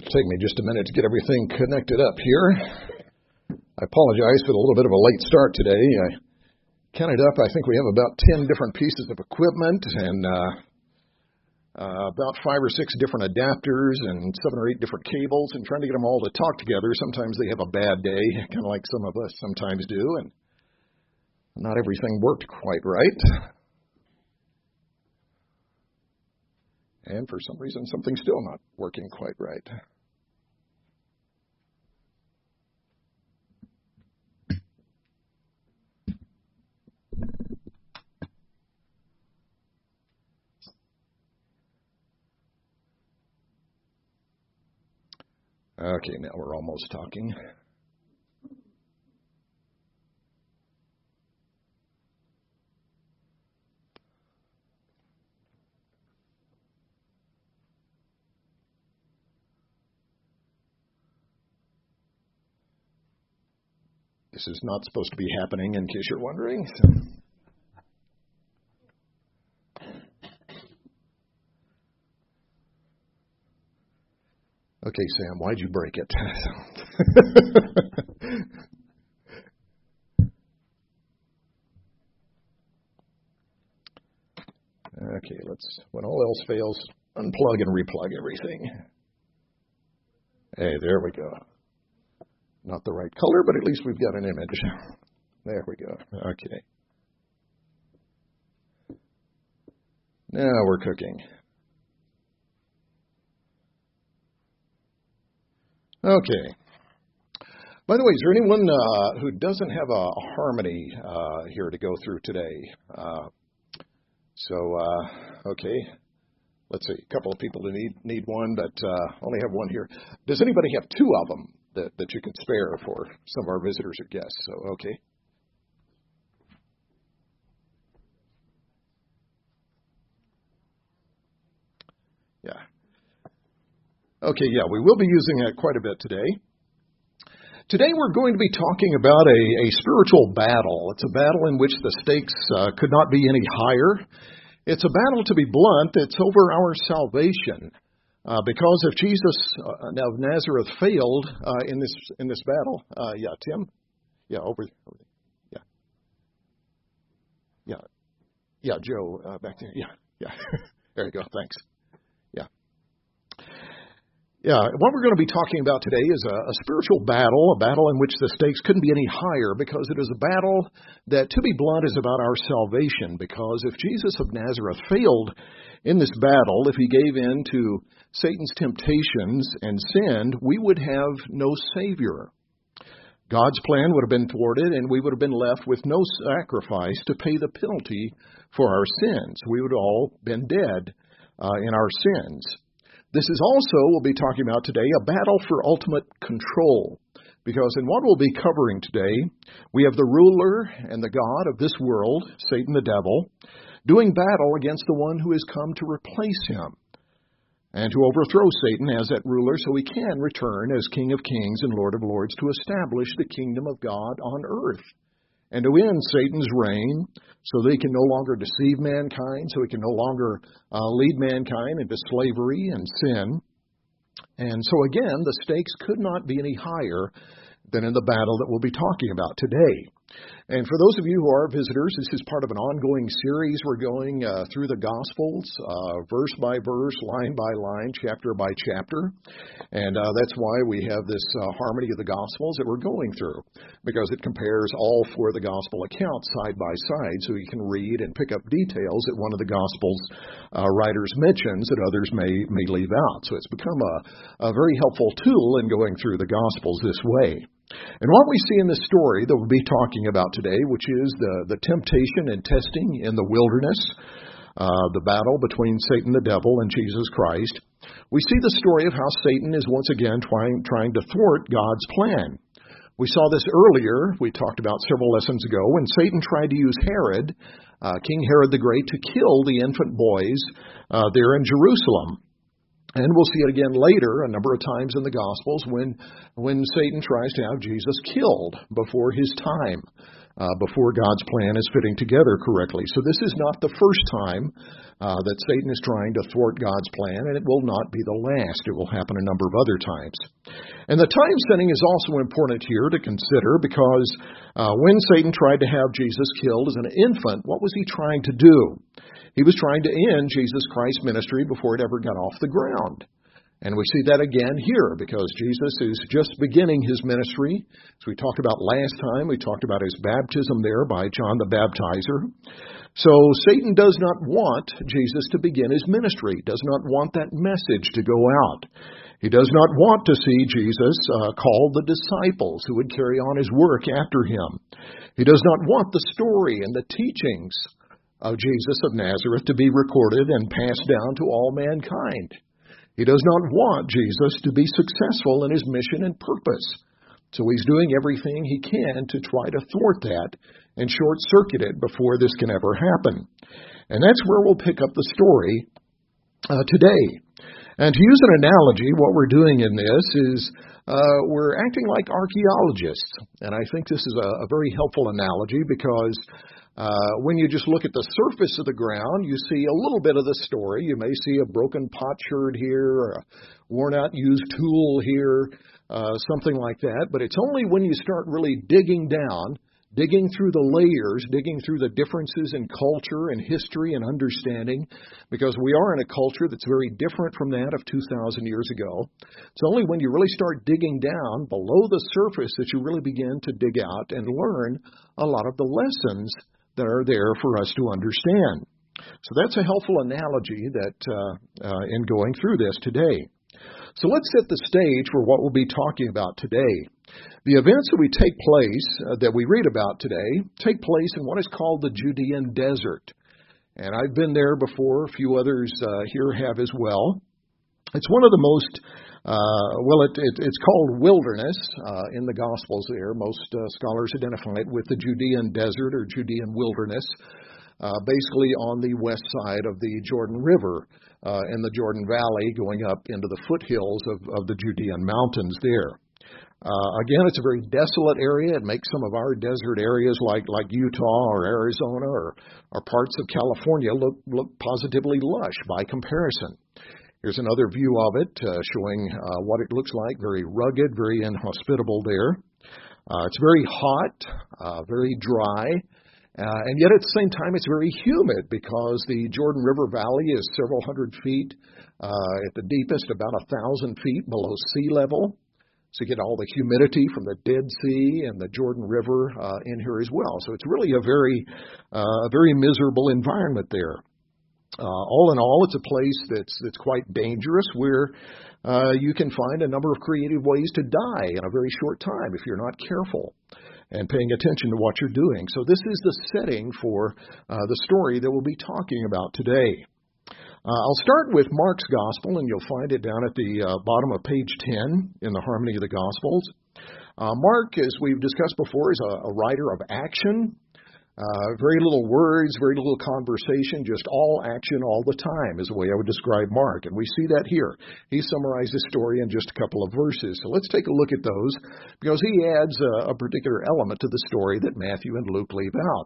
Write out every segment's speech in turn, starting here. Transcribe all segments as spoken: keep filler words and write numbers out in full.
Take me just a minute to get everything connected up here. I apologize for the little bit of a late start today. I counted up, I think we have about ten different pieces of equipment and uh, uh, about five or six different adapters and seven or eight different cables, and trying to get them all to talk together. Sometimes they have a bad day, kind of like some of us sometimes do, and not everything worked quite right. And for some reason, something's still not working quite right. Okay, now we're almost talking. This is not supposed to be happening, in case you're wondering. So. Okay, Sam, why'd you break it? Okay, let's, when all else fails, unplug and replug everything. Hey, there we go. Not the right color, but at least we've got an image. There we go. Okay. Now we're cooking. Okay. By the way, is there anyone uh, who doesn't have a, a harmony uh, here to go through today? Uh, so, uh, okay. Let's see. A couple of people who need, need one, but uh, only have one here. Does anybody have two of them that, that you could spare for some of our visitors or guests? So, okay. Yeah. Okay, yeah, we will be using that quite a bit today. Today we're going to be talking about a, a spiritual battle. It's a battle in which the stakes uh, could not be any higher. It's a battle, to be blunt, that's over our salvation. Uh, because if Jesus uh, of Nazareth failed uh, in this in this battle, uh, yeah, Tim, yeah, over, over there. yeah, yeah, yeah, Joe uh, back there, yeah, yeah, there you go, thanks, yeah, yeah. What we're going to be talking about today is a, a spiritual battle, a battle in which the stakes couldn't be any higher, because it is a battle that, to be blunt, is about our salvation. Because if Jesus of Nazareth failed in this battle, if he gave in to Satan's temptations and sinned, we would have no Savior. God's plan would have been thwarted, and we would have been left with no sacrifice to pay the penalty for our sins. We would have all been dead uh, in our sins. This is also, we'll be talking about today, a battle for ultimate control. Because in what we'll be covering today, we have the ruler and the god of this world, Satan the devil, doing battle against the one who has come to replace him and to overthrow Satan as that ruler so he can return as King of Kings and Lord of Lords to establish the kingdom of God on earth and to end Satan's reign so that he can no longer deceive mankind, so he can no longer uh, lead mankind into slavery and sin. And so again, the stakes could not be any higher than in the battle that we'll be talking about today. And for those of you who are visitors, this is part of an ongoing series. We're going uh, through the Gospels, uh, verse by verse, line by line, chapter by chapter. And uh, that's why we have this uh, harmony of the Gospels that we're going through, because it compares all four of the Gospel accounts side by side, so you can read and pick up details that one of the Gospels uh, writers mentions that others may, may leave out. So it's become a, a very helpful tool in going through the Gospels this way. And what we see in this story that we'll be talking about today, which is the, the temptation and testing in the wilderness, uh, the battle between Satan the devil and Jesus Christ, we see the story of how Satan is once again trying, trying to thwart God's plan. We saw this earlier, we talked about several lessons ago, when Satan tried to use Herod, uh, King Herod the Great, to kill the infant boys uh, there in Jerusalem. And we'll see it again later, a number of times in the Gospels, when when Satan tries to have Jesus killed before his time. uh, before God's plan is fitting together correctly. So this is not the first time uh, that Satan is trying to thwart God's plan, and it will not be the last. It will happen a number of other times. And the time setting is also important here to consider, because uh, when Satan tried to have Jesus killed as an infant, what was he trying to do? He was trying to end Jesus Christ's ministry before it ever got off the ground. And we see that again here, because Jesus is just beginning his ministry. As we talked about last time, we talked about his baptism there by John the Baptizer. So Satan does not want Jesus to begin his ministry, does not want that message to go out. He does not want to see Jesus uh, call the disciples who would carry on his work after him. He does not want the story and the teachings of Jesus of Nazareth to be recorded and passed down to all mankind. He does not want Jesus to be successful in his mission and purpose. So he's doing everything he can to try to thwart that and short-circuit it before this can ever happen. And that's where we'll pick up the story uh, today. And to use an analogy, what we're doing in this is uh, we're acting like archaeologists. And I think this is a, a very helpful analogy, because Uh, when you just look at the surface of the ground, you see a little bit of the story. You may see a broken potsherd here, or a worn-out used tool here, uh, something like that. But it's only when you start really digging down, digging through the layers, digging through the differences in culture and history and understanding, because we are in a culture that's very different from that of two thousand years ago. It's only when you really start digging down below the surface that you really begin to dig out and learn a lot of the lessons that are there for us to understand. So that's a helpful analogy that uh, uh, in going through this today. So let's set the stage for what we'll be talking about today. The events that we take place, uh, that we read about today, take place in what is called the Judean desert. And I've been there before. A few others uh, here have as well. It's one of the most, uh, well, it, it, it's called wilderness uh, in the Gospels there. Most uh, scholars identify it with the Judean desert or Judean wilderness, uh, basically on the west side of the Jordan River uh, in the Jordan Valley, going up into the foothills of, of the Judean mountains there. Uh, again, it's a very desolate area. It makes some of our desert areas like, like Utah or Arizona or, or parts of California look, look positively lush by comparison. Here's another view of it, uh, showing uh, what it looks like. Very rugged, very inhospitable there. Uh, it's very hot, uh, very dry, uh, and yet at the same time it's very humid, because the Jordan River Valley is several hundred feet, uh, at the deepest about a thousand feet below sea level. So you get all the humidity from the Dead Sea and the Jordan River uh, in here as well. So it's really a very, uh, very miserable environment there. Uh, all in all, it's a place that's that's quite dangerous, where uh, you can find a number of creative ways to die in a very short time if you're not careful and paying attention to what you're doing. So this is the setting for uh, the story that we'll be talking about today. Uh, I'll start with Mark's Gospel, and you'll find it down at the uh, bottom of page ten in the Harmony of the Gospels. Uh, Mark, as we've discussed before, is a, a writer of action. Uh, very little words, very little conversation, just all action all the time is the way I would describe Mark. And we see that here. He summarized the story in just a couple of verses. So let's take a look at those, because he adds a, a particular element to the story that Matthew and Luke leave out.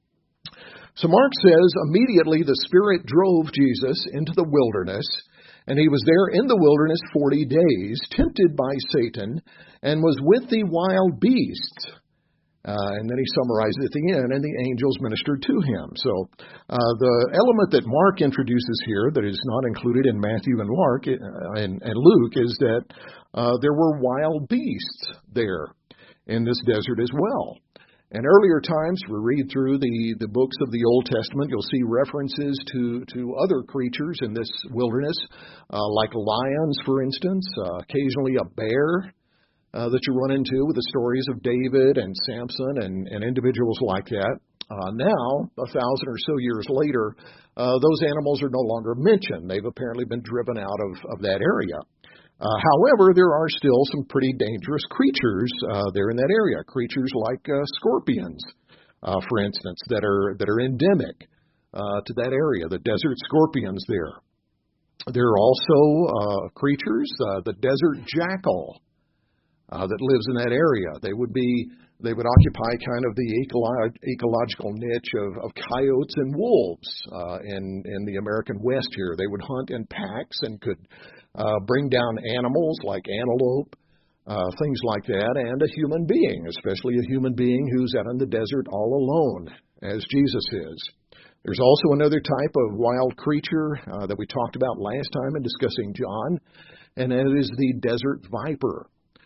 So Mark says, immediately the Spirit drove Jesus into the wilderness, and he was there in the wilderness forty days, tempted by Satan, and was with the wild beasts. Uh, and then he summarized at the end, and the angels ministered to him. So uh, the element that Mark introduces here that is not included in Matthew and Mark uh, and, and Luke is that uh, there were wild beasts there in this desert as well. In earlier times, we read through the, the books of the Old Testament, you'll see references to, to other creatures in this wilderness, uh, like lions, for instance, uh, occasionally a bear. Uh, that you run into with the stories of David and Samson and, and individuals like that. Uh, now, a thousand or so years later, uh, those animals are no longer mentioned. They've apparently been driven out of, of that area. Uh, however, there are still some pretty dangerous creatures uh, there in that area. Creatures like uh, scorpions, uh, for instance, that are that are endemic uh, to that area. The desert scorpions there. There are also uh, creatures, uh, the desert jackal. uh, that lives in that area. They would be they would occupy kind of the ecolo- ecological niche of, of coyotes and wolves uh, in in the American West here. They would hunt in packs and could uh, bring down animals like antelope, uh, things like that, and a human being, especially a human being who's out in the desert all alone, as Jesus is. There's also another type of wild creature uh, that we talked about last time in discussing John, and that is the desert viper.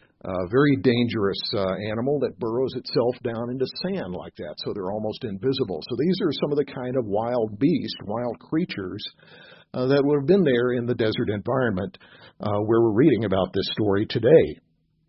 A very dangerous uh, animal that burrows itself down into sand like that, so they're almost invisible. So these are some of the kind of wild beasts, wild creatures uh, that would have been there in the desert environment uh, where we're reading about this story today.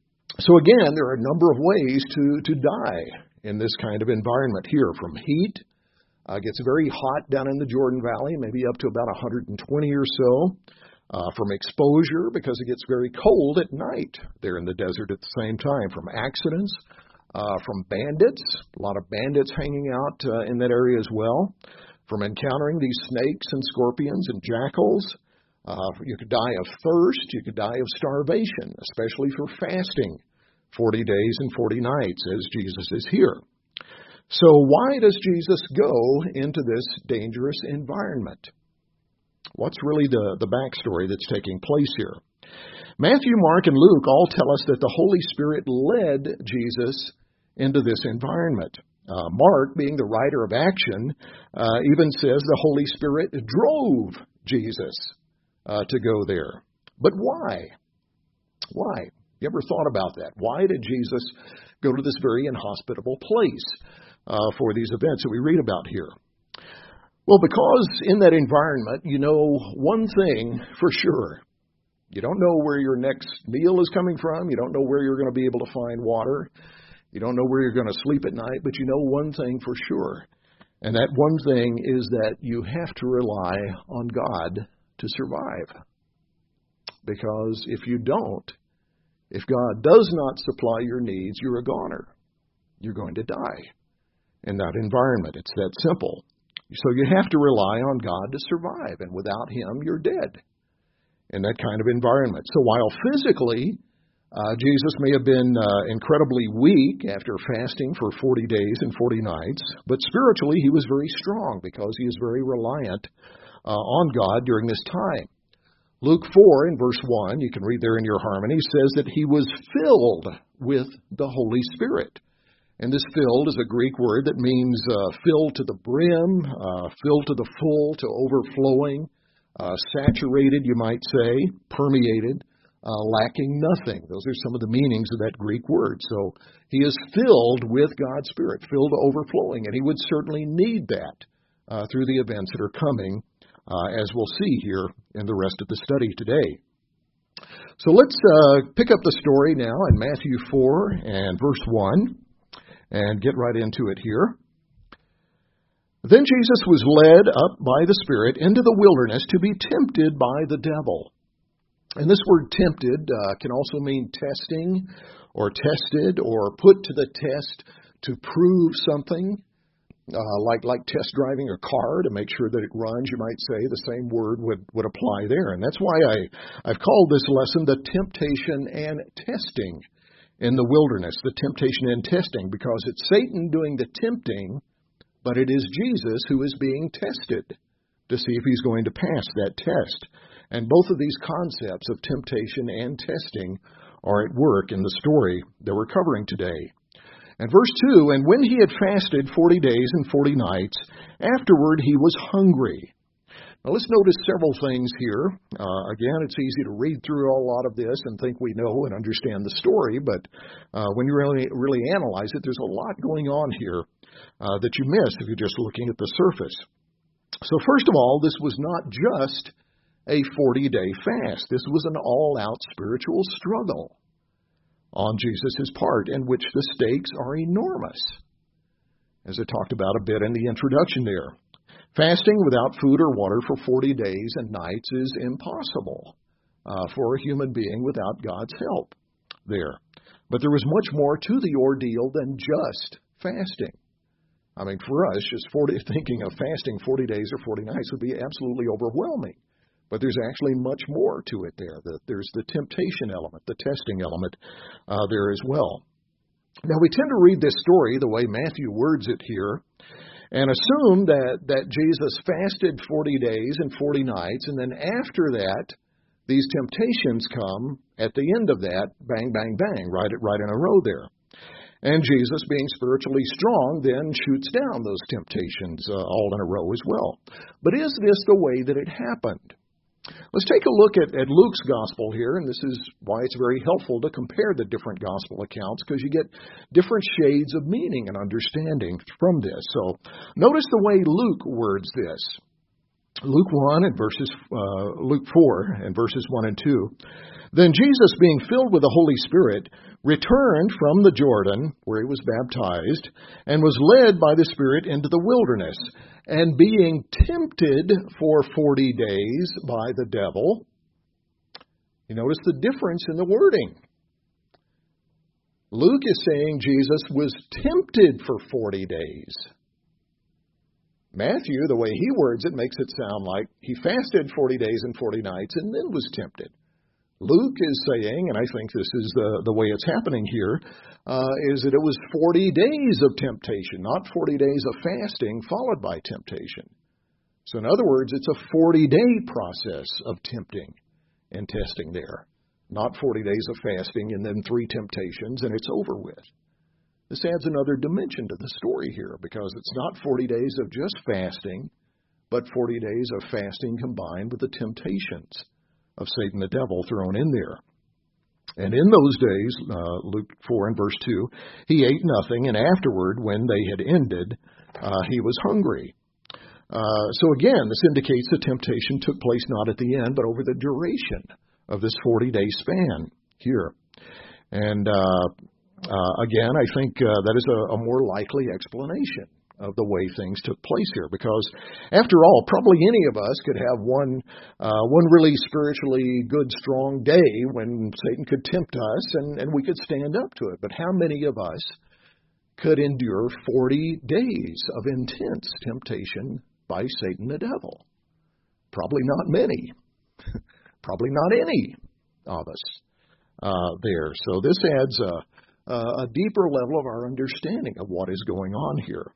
So again, there are a number of ways to, to die in this kind of environment here, from heat. Uh, it gets very hot down in the Jordan Valley, maybe up to about one hundred twenty or so. Uh, from exposure, because it gets very cold at night there in the desert at the same time. From accidents, uh, from bandits, a lot of bandits hanging out uh, in that area as well. From encountering these snakes and scorpions and jackals. Uh, you could die of thirst. You could die of starvation, especially for fasting forty days and forty nights, as Jesus is here. So why does Jesus go into this dangerous environment? What's really the, the backstory that's taking place here? Matthew, Mark, and Luke all tell us that the Holy Spirit led Jesus into this environment. Uh, Mark, being the writer of action, uh, even says the Holy Spirit drove Jesus uh, to go there. But why? Why? You ever thought about that? Why did Jesus go to this very inhospitable place uh, for these events that we read about here? Well, because in that environment, you know one thing for sure. You don't know where your next meal is coming from. You don't know where you're going to be able to find water. You don't know where you're going to sleep at night, but you know one thing for sure. And that one thing is that you have to rely on God to survive. Because if you don't, if God does not supply your needs, you're a goner. You're going to die in that environment. It's that simple. So you have to rely on God to survive, and without Him, you're dead in that kind of environment. So while physically, uh, Jesus may have been uh, incredibly weak after fasting for forty days and forty nights, but spiritually he was very strong because he is very reliant uh, on God during this time. Luke four in verse one, you can read there in your harmony, says that he was filled with the Holy Spirit. And this filled is a Greek word that means uh, filled to the brim, uh, filled to the full, to overflowing, uh, saturated, you might say, permeated, uh, lacking nothing. Those are some of the meanings of that Greek word. So he is filled with God's Spirit, filled to overflowing, and he would certainly need that uh, through the events that are coming, uh, as we'll see here in the rest of the study today. So let's uh, pick up the story now in Matthew four and verse one. And get right into it here. Then Jesus was led up by the Spirit into the wilderness to be tempted by the devil. And this word tempted uh, can also mean testing or tested or put to the test to prove something, uh, like like test driving a car to make sure that it runs, you might say. The same word would, would apply there. And that's why I, I've called this lesson the temptation and testing in the wilderness, the temptation and testing, because it's Satan doing the tempting, but it is Jesus who is being tested to see if he's going to pass that test. And both of these concepts of temptation and testing are at work in the story that we're covering today. And verse two, and when he had fasted forty days and forty nights, afterward he was hungry. Now let's notice several things here. Uh, again, it's easy to read through a lot of this and think we know and understand the story, but uh, when you really really analyze it, there's a lot going on here uh, that you miss if you're just looking at the surface. So first of all, this was not just a forty-day fast. This was an all-out spiritual struggle on Jesus' part, in which the stakes are enormous, as I talked about a bit in the introduction there. Fasting without food or water for forty days and nights is impossible uh, for a human being without God's help there. But there was much more to the ordeal than just fasting. I mean, for us, just forty, thinking of fasting forty days or forty nights would be absolutely overwhelming. But there's actually much more to it there. There's the temptation element, the testing element uh, there as well. Now, we tend to read this story the way Matthew words it here and assume that, that Jesus fasted forty days and forty nights, and then after that, these temptations come at the end of that, bang, bang, bang, right, right in a row there. And Jesus, being spiritually strong, then shoots down those temptations uh, all in a row as well. But is this the way that it happened? Let's take a look at, at Luke's gospel here, and this is why it's very helpful to compare the different gospel accounts, because you get different shades of meaning and understanding from this. So notice the way Luke words this. Luke one and verses uh, Luke four and verses one and two. Then Jesus, being filled with the Holy Spirit, returned from the Jordan, where he was baptized, and was led by the Spirit into the wilderness, and being tempted for forty days by the devil. You notice the difference in the wording. Luke is saying Jesus was tempted for forty days. Matthew, the way he words it, makes it sound like he fasted forty days and forty nights and then was tempted. Luke is saying, and I think this is the, the way it's happening here, uh, is that it was forty days of temptation, not forty days of fasting followed by temptation. So in other words, it's a forty-day process of tempting and testing there, not forty days of fasting and then three temptations and it's over with. This adds another dimension to the story here, because it's not forty days of just fasting, but forty days of fasting combined with the temptations of Satan the devil thrown in there. And in those days, uh, Luke four and verse two, he ate nothing, and afterward, when they had ended, uh, he was hungry. Uh, so again, this indicates the temptation took place not at the end, but over the duration of this forty-day span here. And uh, uh, again, I think uh, that is a, a more likely explanation of the way things took place here, because after all, probably any of us could have one uh, one really spiritually good, strong day when Satan could tempt us and, and we could stand up to it. But how many of us could endure forty days of intense temptation by Satan the devil? Probably not many. Probably not any of us uh, there. So this adds a, a deeper level of our understanding of what is going on here.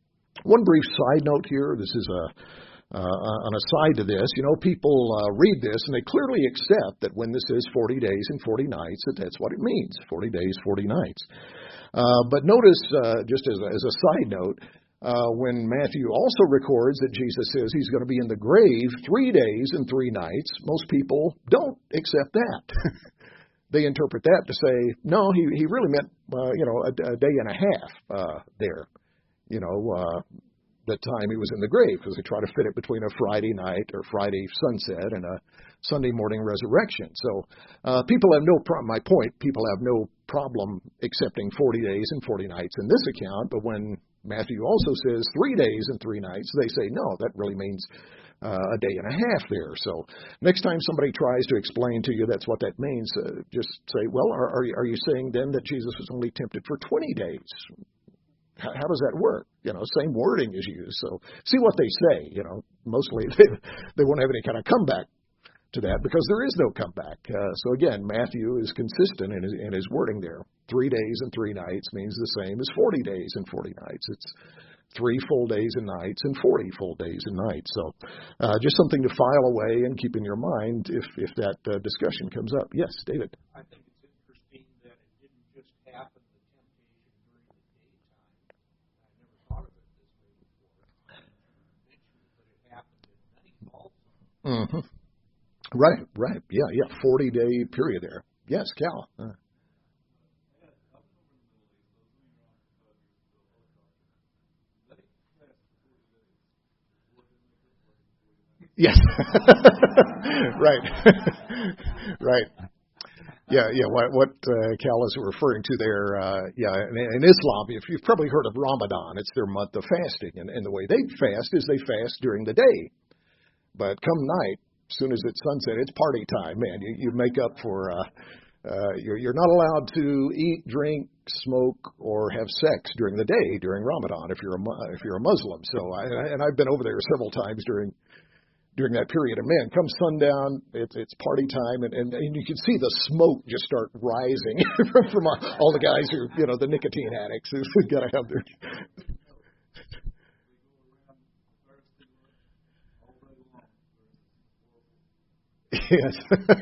One brief side note here, this is a, uh, an aside to this. You know, people uh, read this and they clearly accept that when this is forty days and forty nights, that that's what it means, forty days, forty nights. Uh, but notice, uh, just as a, as a side note, uh, when Matthew also records that Jesus says he's going to be in the grave three days and three nights, most people don't accept that. They interpret that to say, no, he, he really meant, uh, you know, a, a day and a half uh, there. You know, uh, the time he was in the grave, because they try to fit it between a Friday night or Friday sunset and a Sunday morning resurrection. So uh, people have no problem. My point, people have no problem accepting forty days and forty nights in this account. But when Matthew also says three days and three nights, they say, no, that really means uh, a day and a half there. So next time somebody tries to explain to you that's what that means, uh, just say, well, are, are, you, are you saying then that Jesus was only tempted for twenty days? How, how does that work? You know, same wording is used. So see what they say. You know, mostly they, they won't have any kind of comeback to that, because there is no comeback. Uh, so again, Matthew is consistent in his, in his wording there. Three days and three nights means the same as forty days and forty nights. It's three full days and nights and forty full days and nights. So uh, just something to file away and keep in your mind if, if that uh, discussion comes up. Yes, David. I think it's interesting that it didn't just happen, the temptation during the daytime. I never thought of it this way before. But it happened at night also. Mm-hmm. Right, right. Yeah, yeah. forty-day period there. Yes, Cal. Uh. Yes. Right. Right. Yeah, yeah. What, what uh, Cal is referring to there, uh, yeah, in, in Islam, if you've probably heard of Ramadan, it's their month of fasting. And, and the way they fast is they fast during the day. But come night, as soon as it's sunset, it's party time, man. You, you make up for, uh, uh, you're, you're not allowed to eat, drink, smoke, or have sex during the day during Ramadan if you're a, if you're a Muslim. So, I, and I've been over there several times during during that period. And man, come sundown, it's it's party time, and, and, and you can see the smoke just start rising from, from all the guys who, you know, the nicotine addicts who've got to have their. Yes.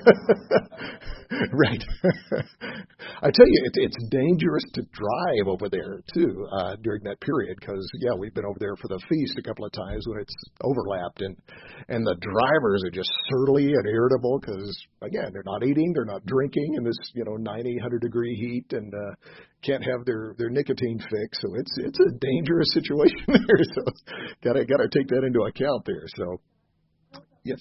Right. I tell you, it, it's dangerous to drive over there, too, uh, during that period, because, yeah, we've been over there for the feast a couple of times when it's overlapped, and, and the drivers are just surly and irritable because, again, they're not eating, they're not drinking in this, you know, ninety, one hundred degree heat, and uh, can't have their, their nicotine fix. So it's it's a dangerous situation there. So gotta gotta take that into account there. So, yes.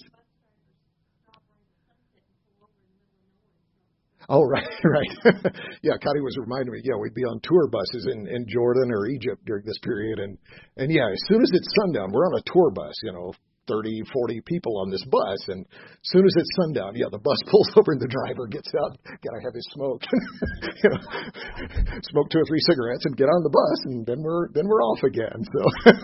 Oh, right, right. Yeah, Connie was reminding me, yeah, we'd be on tour buses in, in Jordan or Egypt during this period. And, and, yeah, as soon as it's sundown, we're on a tour bus, you know, thirty, forty people on this bus. And as soon as it's sundown, yeah, the bus pulls over and the driver gets out, got to have his smoke, you know, smoke two or three cigarettes and get on the bus, and then we're then we're off again. So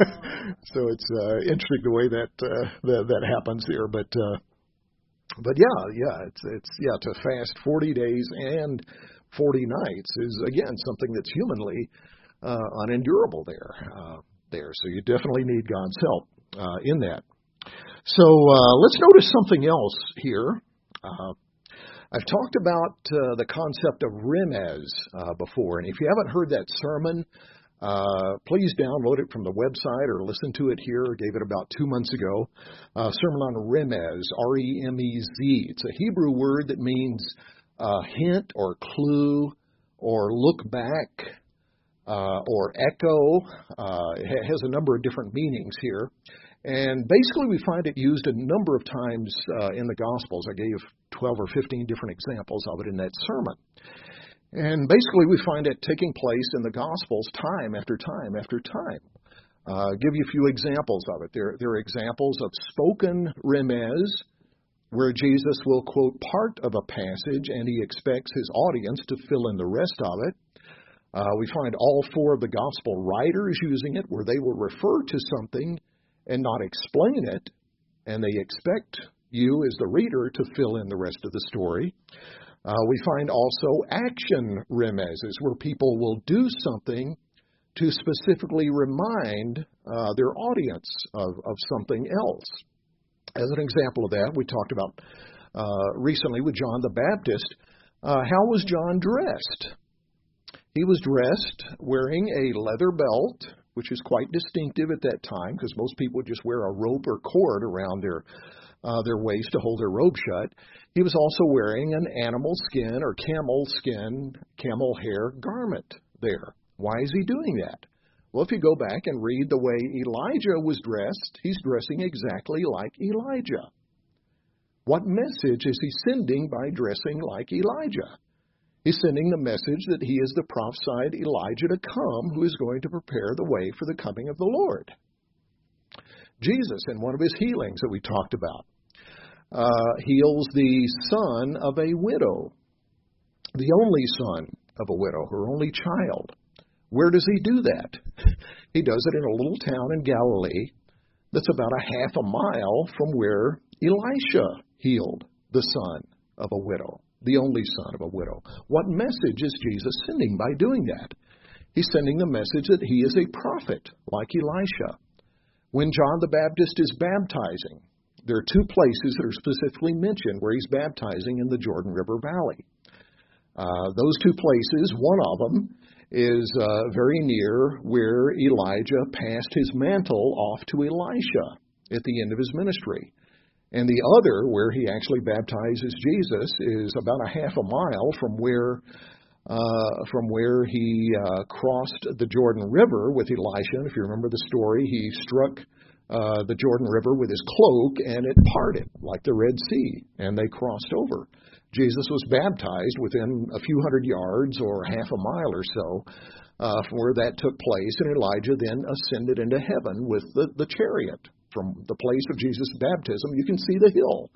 so it's uh, interesting the way that, uh, that, that happens here. But, uh, But yeah, yeah, it's it's yeah to fast forty days and forty nights is again something that's humanly uh, unendurable there. Uh, there, so you definitely need God's help uh, in that. So uh, let's notice something else here. Uh, I've talked about uh, the concept of remez uh, before, and if you haven't heard that sermon, Uh, please download it from the website or listen to it here. I gave it about two months ago. Uh, sermon on remez, R E M E Z. It's a Hebrew word that means uh, hint or clue or look back uh, or echo. Uh, it has a number of different meanings here. And basically we find it used a number of times uh, in the Gospels. I gave twelve or fifteen different examples of it in that sermon. And basically, we find it taking place in the Gospels time after time after time. Uh, give you a few examples of it. There, there are examples of spoken remez, where Jesus will quote part of a passage and he expects his audience to fill in the rest of it. Uh, we find all four of the Gospel writers using it, where they will refer to something and not explain it, and they expect you as the reader to fill in the rest of the story. Uh, we find also action remezes, where people will do something to specifically remind uh, their audience of, of something else. As an example of that, we talked about uh, recently with John the Baptist. Uh, how was John dressed? He was dressed wearing a leather belt, which is quite distinctive at that time, because most people would just wear a rope or cord around their Uh, their waist to hold their robe shut. He was also wearing an animal skin or camel skin, camel hair garment there. Why is he doing that? Well, if you go back and read the way Elijah was dressed, he's dressing exactly like Elijah. What message is he sending by dressing like Elijah? He's sending the message that he is the prophesied Elijah to come, who is going to prepare the way for the coming of the Lord. Jesus, in one of his healings that we talked about, uh, heals the son of a widow, the only son of a widow, her only child. Where does he do that? He does it in a little town in Galilee that's about a half a mile from where Elisha healed the son of a widow, the only son of a widow. What message is Jesus sending by doing that? He's sending the message that he is a prophet like Elisha. When John the Baptist is baptizing, there are two places that are specifically mentioned where he's baptizing in the Jordan River Valley. Uh, those two places, one of them is uh, very near where Elijah passed his mantle off to Elisha at the end of his ministry. And the other, where he actually baptizes Jesus, is about a half a mile from where Uh, from where he uh, crossed the Jordan River with Elisha. And if you remember the story, he struck uh, the Jordan River with his cloak, and it parted like the Red Sea, and they crossed over. Jesus was baptized within a few hundred yards or half a mile or so uh, from where that took place, and Elijah then ascended into heaven with the, the chariot. From the place of Jesus' baptism, you can see the hill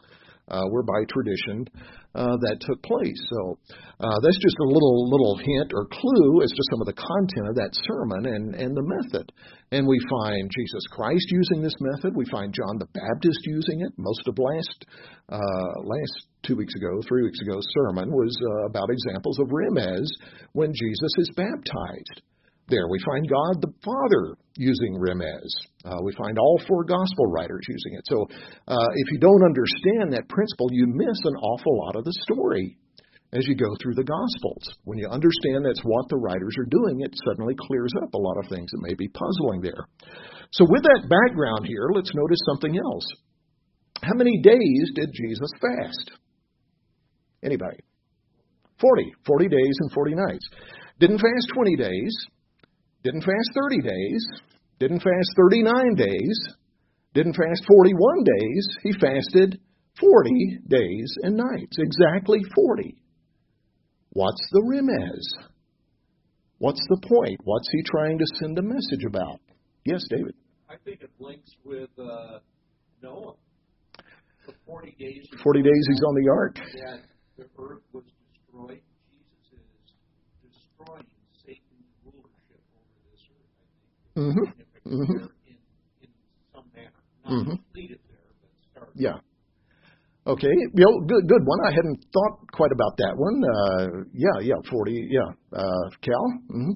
uh, were by tradition uh, that took place. So uh, that's just a little little hint or clue as to some of the content of that sermon and, and the method. And we find Jesus Christ using this method. We find John the Baptist using it. Most of last uh, last two weeks ago, three weeks ago, sermon was uh, about examples of remez when Jesus is baptized. There we find God the Father using remez. Uh, we find all four gospel writers using it. So uh, if you don't understand that principle, you miss an awful lot of the story as you go through the Gospels. When you understand that's what the writers are doing, it suddenly clears up a lot of things that may be puzzling there. So with that background here, let's notice something else. How many days did Jesus fast? Anybody? Forty. Forty days and forty nights. Didn't fast twenty days. Didn't fast thirty days. Didn't fast thirty-nine days. Didn't fast forty-one days. He fasted forty days and nights. Exactly forty. What's the remez? What's the point? What's he trying to send a message about? Yes, David. I think it links with uh, Noah. For forty days. Forty days he's on the ark. That the earth was destroyed. Jesus is destroying Satan's rulership over this earth, I think. Mm-hmm. Mm-hmm. In, in some manner. Not Mm-hmm. completed there, but started. Yeah. Okay. You know, good, good one. I hadn't thought quite about that one. Uh, yeah, yeah, forty. Yeah. Uh, Cal? Mm-hmm.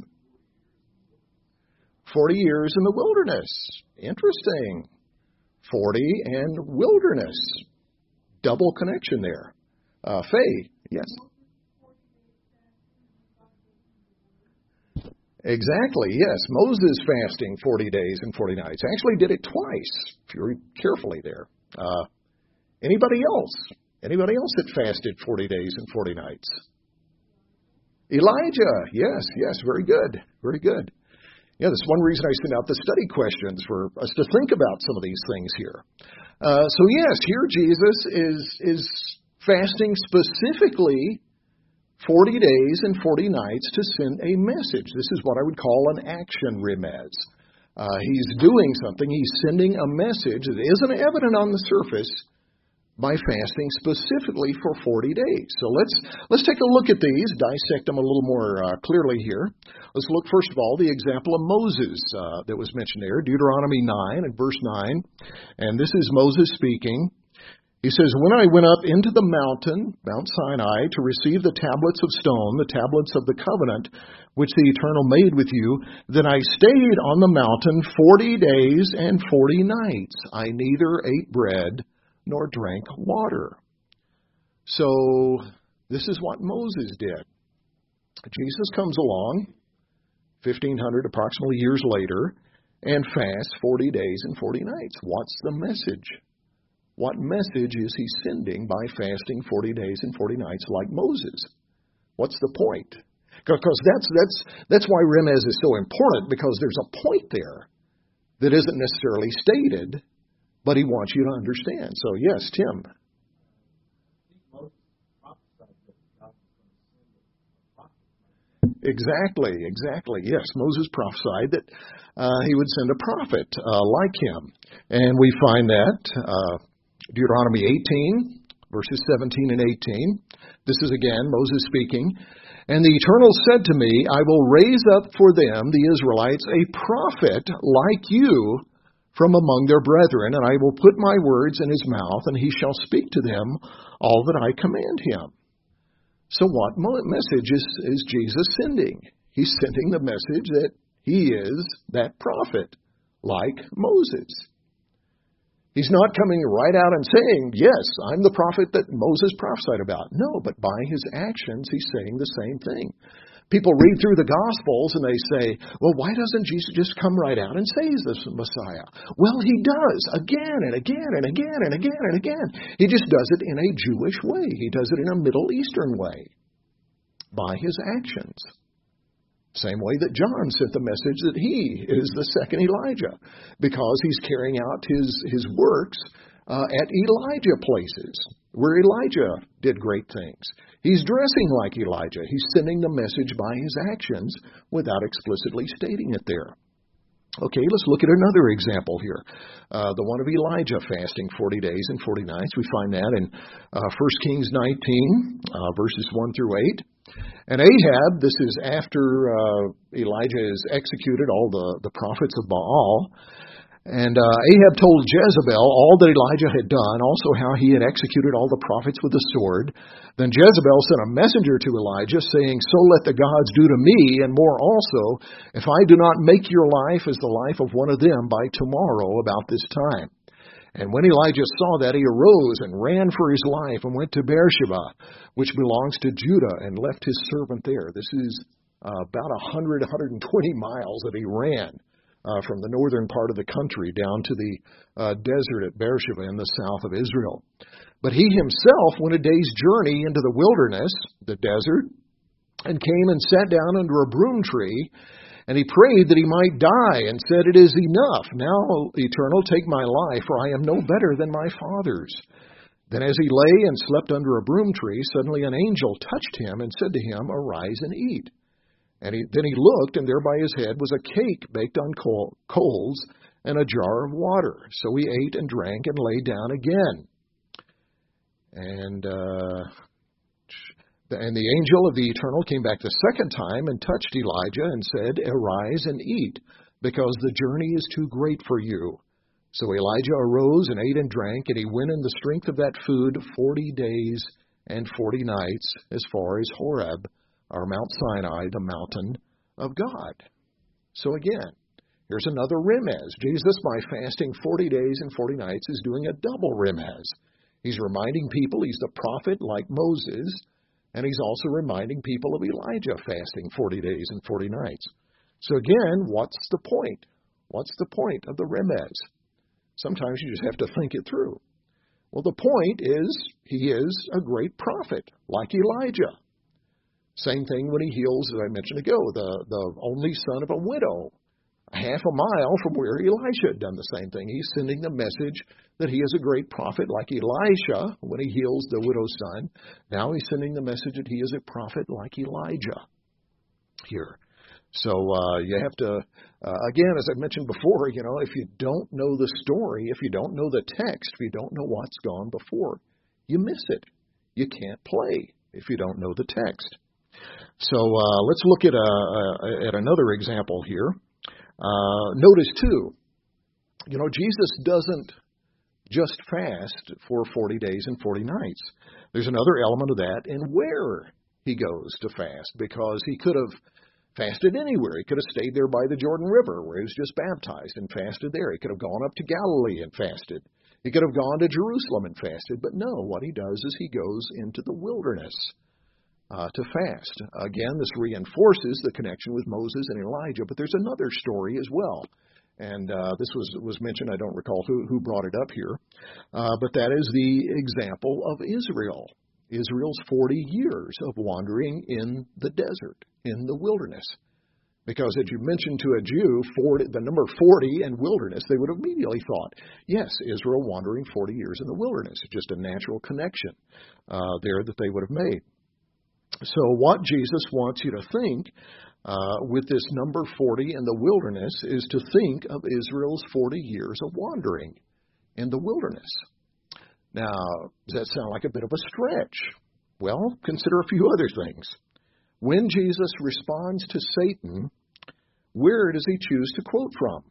Forty years in the wilderness. Interesting. Forty and wilderness. Double connection there. Uh, Faye, yes. Exactly, yes. Moses fasting forty days and forty nights. Actually did it twice, if you read carefully there. Uh, anybody else? Anybody else that fasted forty days and forty nights? Elijah, yes, yes, very good, very good. Yeah, that's one reason I send out the study questions for us to think about some of these things here. Uh, so yes, here Jesus is is fasting specifically forty days and forty nights to send a message. This is what I would call an action remez. Uh, he's doing something. He's sending a message that isn't evident on the surface by fasting specifically for forty days. So let's let's take a look at these, dissect them a little more uh, clearly here. Let's look first of all the example of Moses uh, that was mentioned there, Deuteronomy nine and verse nine. And this is Moses speaking. He says, "When I went up into the mountain, Mount Sinai, to receive the tablets of stone, the tablets of the covenant, which the Eternal made with you, then I stayed on the mountain forty days and forty nights. I neither ate bread nor drank water." So this is what Moses did. Jesus comes along, fifteen hundred approximately years later, and fasts forty days and forty nights. What's the message? What message is he sending by fasting forty days and forty nights like Moses? What's the point? Because that's that's that's why remez is so important, because there's a point there that isn't necessarily stated, but he wants you to understand. So yes, Tim. Exactly, exactly. Yes, Moses prophesied that uh, he would send a prophet uh, like him. And we find that uh, Deuteronomy eighteen, verses seventeen and eighteen. This is again Moses speaking. "And the Eternal said to me, I will raise up for them, the Israelites, a prophet like you from among their brethren, and I will put my words in his mouth, and he shall speak to them all that I command him." So what message is, is Jesus sending? He's sending the message that he is that prophet, like Moses. He's not coming right out and saying, yes, I'm the prophet that Moses prophesied about. No, but by his actions, he's saying the same thing. People read through the Gospels and they say, well, why doesn't Jesus just come right out and say he's the Messiah? Well, he does again and again and again and again and again. He just does it in a Jewish way. He does it in a Middle Eastern way by his actions. Same way that John sent the message that he is the second Elijah, because he's carrying out his, his works uh, at Elijah places where Elijah did great things. He's dressing like Elijah. He's sending the message by his actions without explicitly stating it there. Okay, let's look at another example here. Uh, the one of Elijah fasting forty days and forty nights. We find that in uh, First Kings nineteen, uh, verses one through eight. And Ahab, this is after uh, Elijah has executed all the, the prophets of Baal. And uh, Ahab told Jezebel all that Elijah had done, also how he had executed all the prophets with the sword. Then Jezebel sent a messenger to Elijah, saying, "So let the gods do to me, and more also, if I do not make your life as the life of one of them by tomorrow about this time." And when Elijah saw that, he arose and ran for his life and went to Beersheba, which belongs to Judah, and left his servant there. This is uh, about one hundred, one hundred twenty miles that he ran. Uh, from the northern part of the country down to the uh, desert at Beersheba in the south of Israel. But he himself went a day's journey into the wilderness, the desert, and came and sat down under a broom tree, and he prayed that he might die, and said, "It is enough. Now, Eternal, take my life, for I am no better than my fathers." Then as he lay and slept under a broom tree, suddenly an angel touched him and said to him, "Arise and eat." And he, then he looked, and there by his head was a cake baked on coal, coals and a jar of water. So he ate and drank and lay down again. And uh, and the angel of the Eternal came back the second time and touched Elijah and said, "Arise and eat, because the journey is too great for you." So Elijah arose and ate and drank, and he went in the strength of that food forty days and forty nights as far as Horeb, or Mount Sinai, the mountain of God. So again, here's another remez. Jesus, by fasting forty days and forty nights, is doing a double remez. He's reminding people he's the prophet like Moses, and he's also reminding people of Elijah fasting forty days and forty nights. So again, what's the point? What's the point of the remez? Sometimes you just have to think it through. Well, the point is he is a great prophet like Elijah. Same thing when he heals, as I mentioned ago, the, the only son of a widow, half a mile from where Elisha had done the same thing. He's sending the message that he is a great prophet like Elisha when he heals the widow's son. Now he's sending the message that he is a prophet like Elijah here. So uh, you have to, uh, again, as I mentioned before, you know, if you don't know the story, if you don't know the text, if you don't know what's gone before, you miss it. You can't play if you don't know the text. So uh, let's look at a, a, at another example here. Uh, notice, too, you know, Jesus doesn't just fast for forty days and forty nights. There's another element of that in where he goes to fast, because he could have fasted anywhere. He could have stayed there by the Jordan River where he was just baptized and fasted there. He could have gone up to Galilee and fasted. He could have gone to Jerusalem and fasted. But no, what he does is he goes into the wilderness Uh, to fast. Again, this reinforces the connection with Moses and Elijah, but there's another story as well. And uh, this was was mentioned, I don't recall who, who brought it up here, uh, but that is the example of Israel. Israel's forty years of wandering in the desert, in the wilderness. Because as you mentioned to a Jew, forty, the number forty and wilderness, they would have immediately thought, yes, Israel wandering forty years in the wilderness. It's just a natural connection uh, there that they would have made. So what Jesus wants you to think uh, with this number forty in the wilderness is to think of Israel's forty years of wandering in the wilderness. Now, does that sound like a bit of a stretch? Well, consider a few other things. When Jesus responds to Satan, where does he choose to quote from?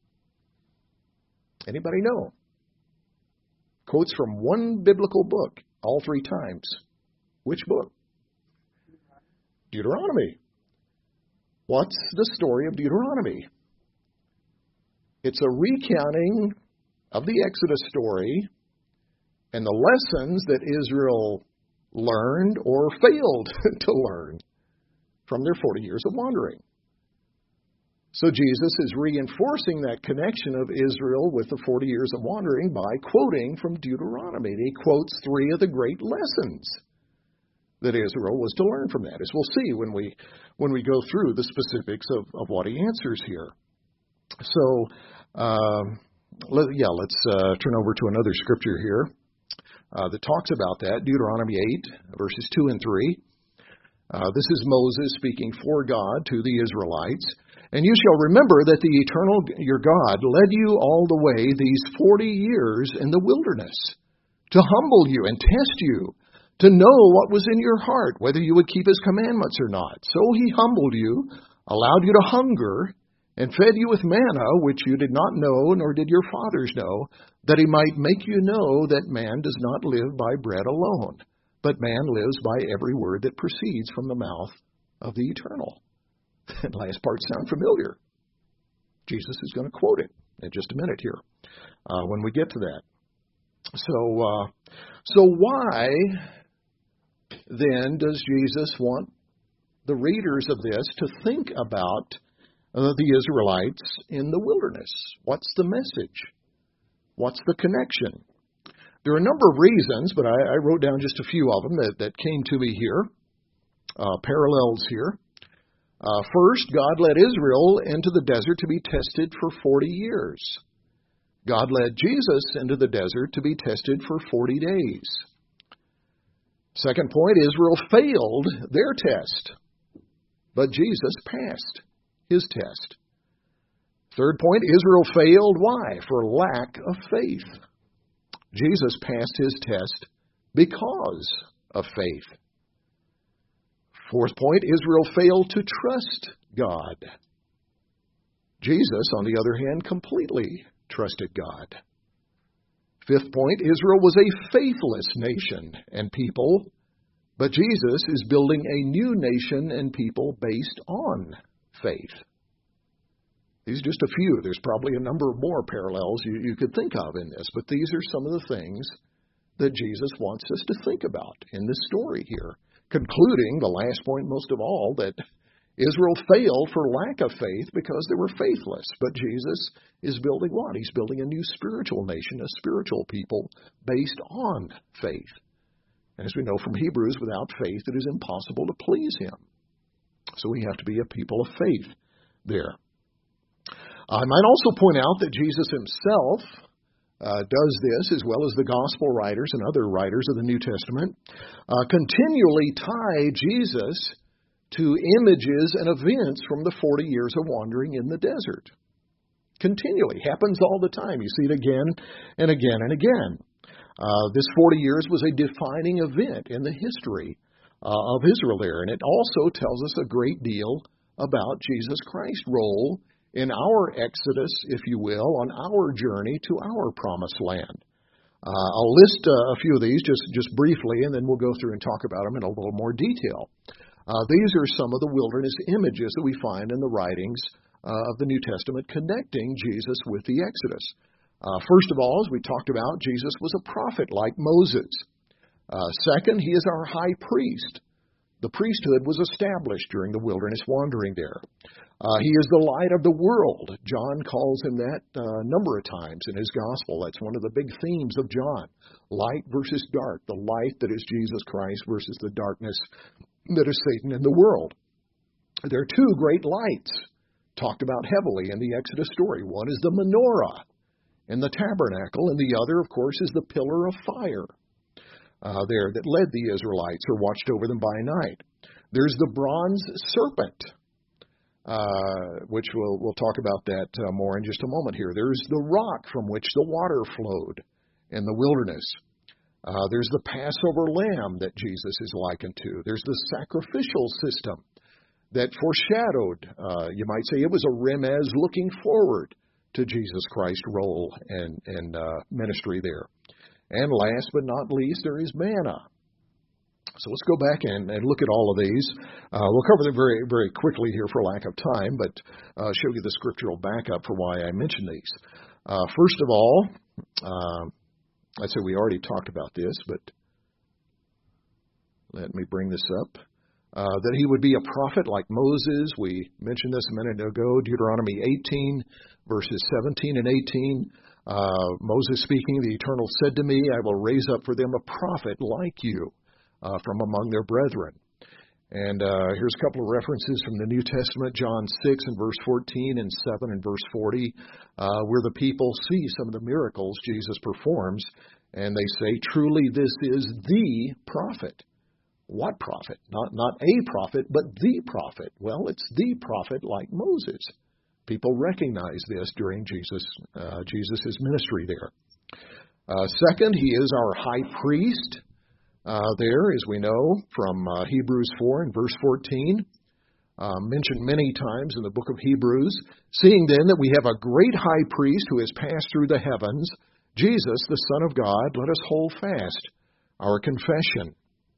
Anybody know? Quotes from one biblical book all three times. Which book? Deuteronomy. What's the story of Deuteronomy? It's a recounting of the Exodus story and the lessons that Israel learned or failed to learn from their forty years of wandering. So Jesus is reinforcing that connection of Israel with the forty years of wandering by quoting from Deuteronomy. He quotes three of the great lessons that Israel was to learn from that, as we'll see when we when we go through the specifics of, of what he answers here. So, um, let, yeah, let's uh, turn over to another scripture here uh, that talks about that, Deuteronomy eight, verses two and three. Uh, this is Moses speaking for God to the Israelites. And you shall remember that the eternal your God led you all the way these forty years in the wilderness, to humble you and test you, to know what was in your heart, whether you would keep his commandments or not. So he humbled you, allowed you to hunger, and fed you with manna, which you did not know, nor did your fathers know, that he might make you know that man does not live by bread alone, but man lives by every word that proceeds from the mouth of the eternal. That last part sound familiar. Jesus is going to quote it in just a minute here uh, when we get to that. So, uh, so why then does Jesus want the readers of this to think about uh, the Israelites in the wilderness? What's the message? What's the connection? There are a number of reasons, but I, I wrote down just a few of them that, that came to me here, uh, parallels here. Uh, first, God led Israel into the desert to be tested for forty years. God led Jesus into the desert to be tested for forty days. Second point, Israel failed their test, but Jesus passed his test. Third point, Israel failed. Why? For lack of faith. Jesus passed his test because of faith. Fourth point, Israel failed to trust God. Jesus, on the other hand, completely trusted God. Fifth point, Israel was a faithless nation and people, but Jesus is building a new nation and people based on faith. These are just a few. There's probably a number of more parallels you, you could think of in this, but these are some of the things that Jesus wants us to think about in this story here, concluding the last point most of all, that Israel failed for lack of faith because they were faithless. But Jesus is building what? He's building a new spiritual nation, a spiritual people based on faith. And as we know from Hebrews, without faith it is impossible to please him. So we have to be a people of faith there. I might also point out that Jesus himself uh, does this, as well as the gospel writers and other writers of the New Testament, uh, continually tie Jesus to images and events from the forty years of wandering in the desert. Continually. Happens all the time. You see it again and again and again. Uh, this forty years was a defining event in the history uh, of Israel there, and it also tells us a great deal about Jesus Christ's role in our exodus, if you will, on our journey to our promised land. Uh, I'll list uh, a few of these just, just briefly, and then we'll go through and talk about them in a little more detail. Uh, these are some of the wilderness images that we find in the writings uh, of the New Testament connecting Jesus with the Exodus. Uh, first of all, as we talked about, Jesus was a prophet like Moses. Uh, second, he is our high priest. The priesthood was established during the wilderness wandering there. Uh, he is the light of the world. John calls him that uh, a number of times in his gospel. That's one of the big themes of John. Light versus dark. The light that is Jesus Christ versus the darkness that is Satan in the world. There are two great lights talked about heavily in the Exodus story. One is the menorah in the tabernacle, and the other, of course, is the pillar of fire uh, there that led the Israelites or watched over them by night. There's the bronze serpent, uh, which we'll, we'll talk about that uh, more in just a moment here. There's the rock from which the water flowed in the wilderness. Uh, there's the Passover lamb that Jesus is likened to. There's the sacrificial system that foreshadowed, uh, you might say it was a remez looking forward to Jesus Christ's role and, and uh, ministry there. And last but not least, there is manna. So let's go back and, and look at all of these. Uh, we'll cover them very, very quickly here for lack of time, but uh, show you the scriptural backup for why I mention these. Uh, first of all, uh, I'd say we already talked about this, but let me bring this up. Uh, that he would be a prophet like Moses. We mentioned this a minute ago, Deuteronomy eighteen, verses seventeen and eighteen. Uh, Moses speaking, the Eternal said to me, I will raise up for them a prophet like you uh, from among their brethren. And uh, here's a couple of references from the New Testament, John six and verse fourteen and seven and verse forty, uh, where the people see some of the miracles Jesus performs, and they say, truly this is the prophet. What prophet? Not not a prophet, but the prophet. Well, it's the prophet like Moses. People recognize this during Jesus uh, Jesus' ministry there. Uh, second, he is our high priest. Uh, there, as we know from uh, Hebrews four and verse fourteen, uh, mentioned many times in the book of Hebrews. Seeing then that we have a great high priest who has passed through the heavens, Jesus, the Son of God, let us hold fast our confession.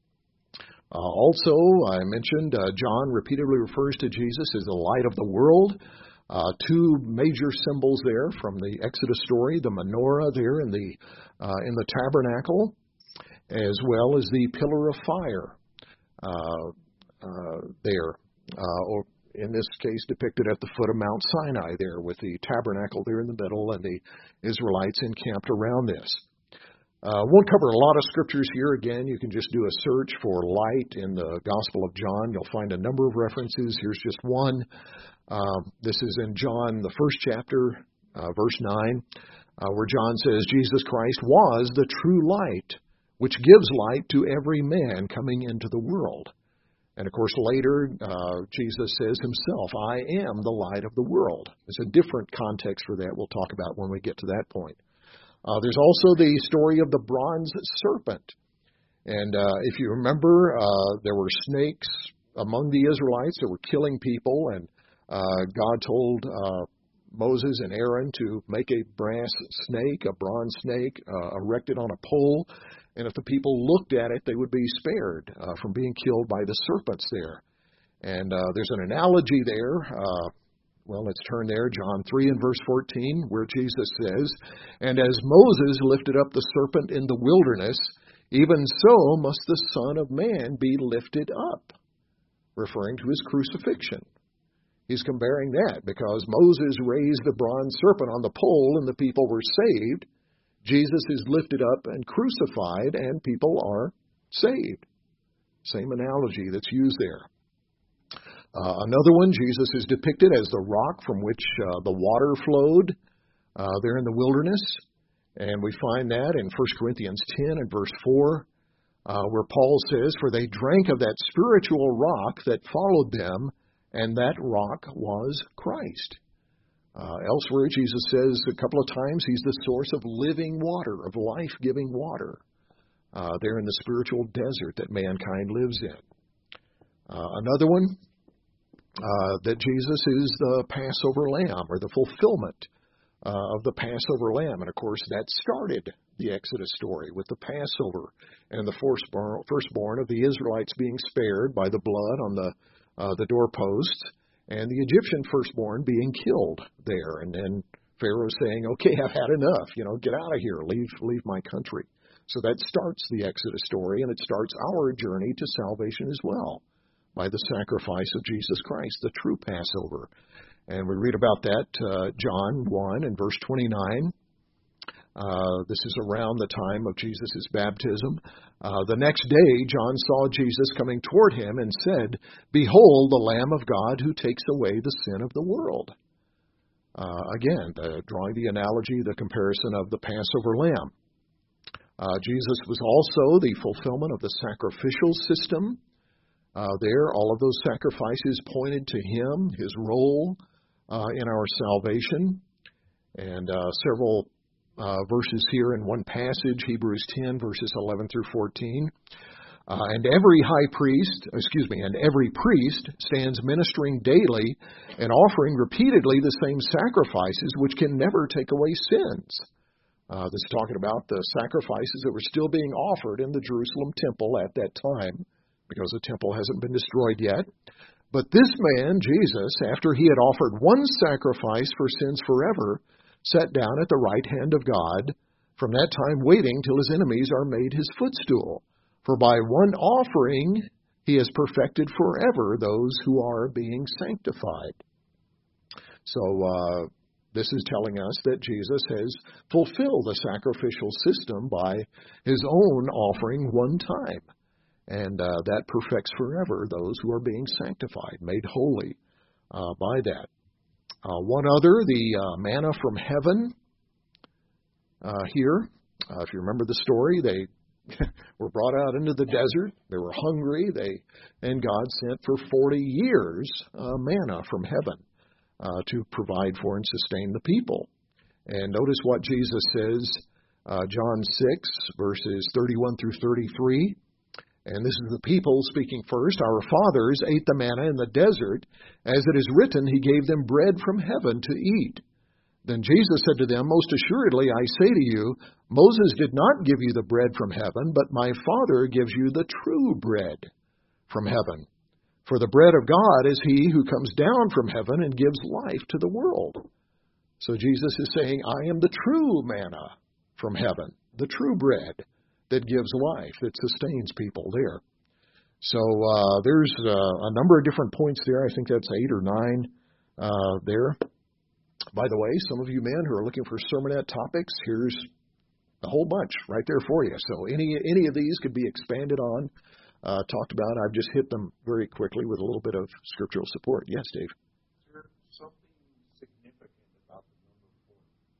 Uh, also, I mentioned uh, John repeatedly refers to Jesus as the light of the world. Uh, two major symbols there from the Exodus story: the menorah there in the uh, in the tabernacle, as well as the pillar of fire uh, uh, there, uh, or in this case depicted at the foot of Mount Sinai there, with the tabernacle there in the middle and the Israelites encamped around this. Uh, won't cover a lot of scriptures here. Again, you can just do a search for light in the Gospel of John. You'll find a number of references. Here's just one. Uh, this is in John, the first chapter, uh, verse nine, uh, where John says, Jesus Christ was the true light, which gives light to every man coming into the world. And of course, later, uh, Jesus says himself, I am the light of the world. There's a different context for that we'll talk about when we get to that point. Uh, there's also the story of the bronze serpent. And uh, if you remember, uh, there were snakes among the Israelites that were killing people, and uh, God told uh, Moses and Aaron to make a brass snake, a bronze snake, uh, erected on a pole, and if the people looked at it, they would be spared uh, from being killed by the serpents there. And uh, there's an analogy there. Uh, well, let's turn there, John three and verse fourteen, where Jesus says, And as Moses lifted up the serpent in the wilderness, even so must the Son of Man be lifted up, referring to his crucifixion. He's comparing that because Moses raised the bronze serpent on the pole and the people were saved. Jesus is lifted up and crucified and people are saved. Same analogy that's used there. Uh, another one, Jesus is depicted as the rock from which uh, the water flowed uh, there in the wilderness. And we find that in First Corinthians ten and verse four, uh, where Paul says, For they drank of that spiritual rock that followed them, and that rock was Christ. Uh, elsewhere, Jesus says a couple of times he's the source of living water, of life-giving water, uh, there in the spiritual desert that mankind lives in. Uh, another one, uh, that Jesus is the Passover lamb, or the fulfillment uh, of the Passover lamb. And of course, that started the Exodus story with the Passover and the firstborn, firstborn of the Israelites being spared by the blood on the uh, the doorposts, and the Egyptian firstborn being killed there. And then Pharaoh saying, okay, I've had enough, you know, get out of here, leave, leave my country. So that starts the Exodus story, and it starts our journey to salvation as well by the sacrifice of Jesus Christ, the true Passover. And we read about that, uh, John one and verse twenty-nine. Uh, this is around the time of Jesus' baptism. Uh, the next day, John saw Jesus coming toward him and said, Behold, the Lamb of God who takes away the sin of the world. Uh, again, the, drawing the analogy, the comparison of the Passover lamb. Uh, Jesus was also the fulfillment of the sacrificial system. Uh, there, all of those sacrifices pointed to him, his role uh, in our salvation. And uh, several Uh, verses here in one passage, Hebrews ten, verses eleven through fourteen. Uh, and every high priest, excuse me, and every priest stands ministering daily and offering repeatedly the same sacrifices which can never take away sins. Uh, this is talking about the sacrifices that were still being offered in the Jerusalem temple at that time, because the temple hasn't been destroyed yet. But this man, Jesus, after he had offered one sacrifice for sins forever, sat down at the right hand of God, from that time waiting till his enemies are made his footstool. For by one offering he has perfected forever those who are being sanctified. So uh, this is telling us that Jesus has fulfilled the sacrificial system by his own offering one time. And uh, that perfects forever those who are being sanctified, made holy uh, by that. Uh, one other, the uh, manna from heaven uh, here. Uh, if you remember the story, they were brought out into the desert. They were hungry. They and God sent for forty years uh, manna from heaven. uh, to provide for and sustain the people. And notice what Jesus says, uh, John six, verses thirty-one through thirty-three. And this is the people speaking first. Our fathers ate the manna in the desert. As it is written, he gave them bread from heaven to eat. Then Jesus said to them, most assuredly I say to you, Moses did not give you the bread from heaven, but my Father gives you the true bread from heaven. For the bread of God is he who comes down from heaven and gives life to the world. So Jesus is saying, I am the true manna from heaven, the true bread that gives life, that sustains people there. So uh, there's uh, a number of different points there. I think that's eight or nine uh, there. By the way, some of you men who are looking for sermonette topics, here's a whole bunch right there for you. So any any of these could be expanded on, uh, talked about. I've just hit them very quickly with a little bit of scriptural support. Yes, Dave? Is there something significant about the number four?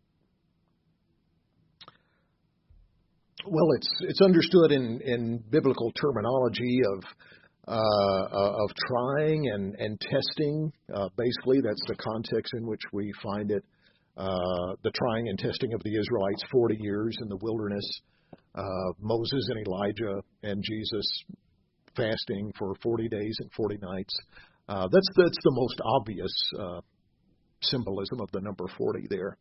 Well, it's it's understood in, in biblical terminology of uh, of trying and and testing. Uh, basically, that's the context in which we find it. Uh, the trying and testing of the Israelites, forty years in the wilderness. Uh, Moses and Elijah and Jesus fasting for forty days and forty nights. Uh, that's that's the most obvious uh, symbolism of the number forty there.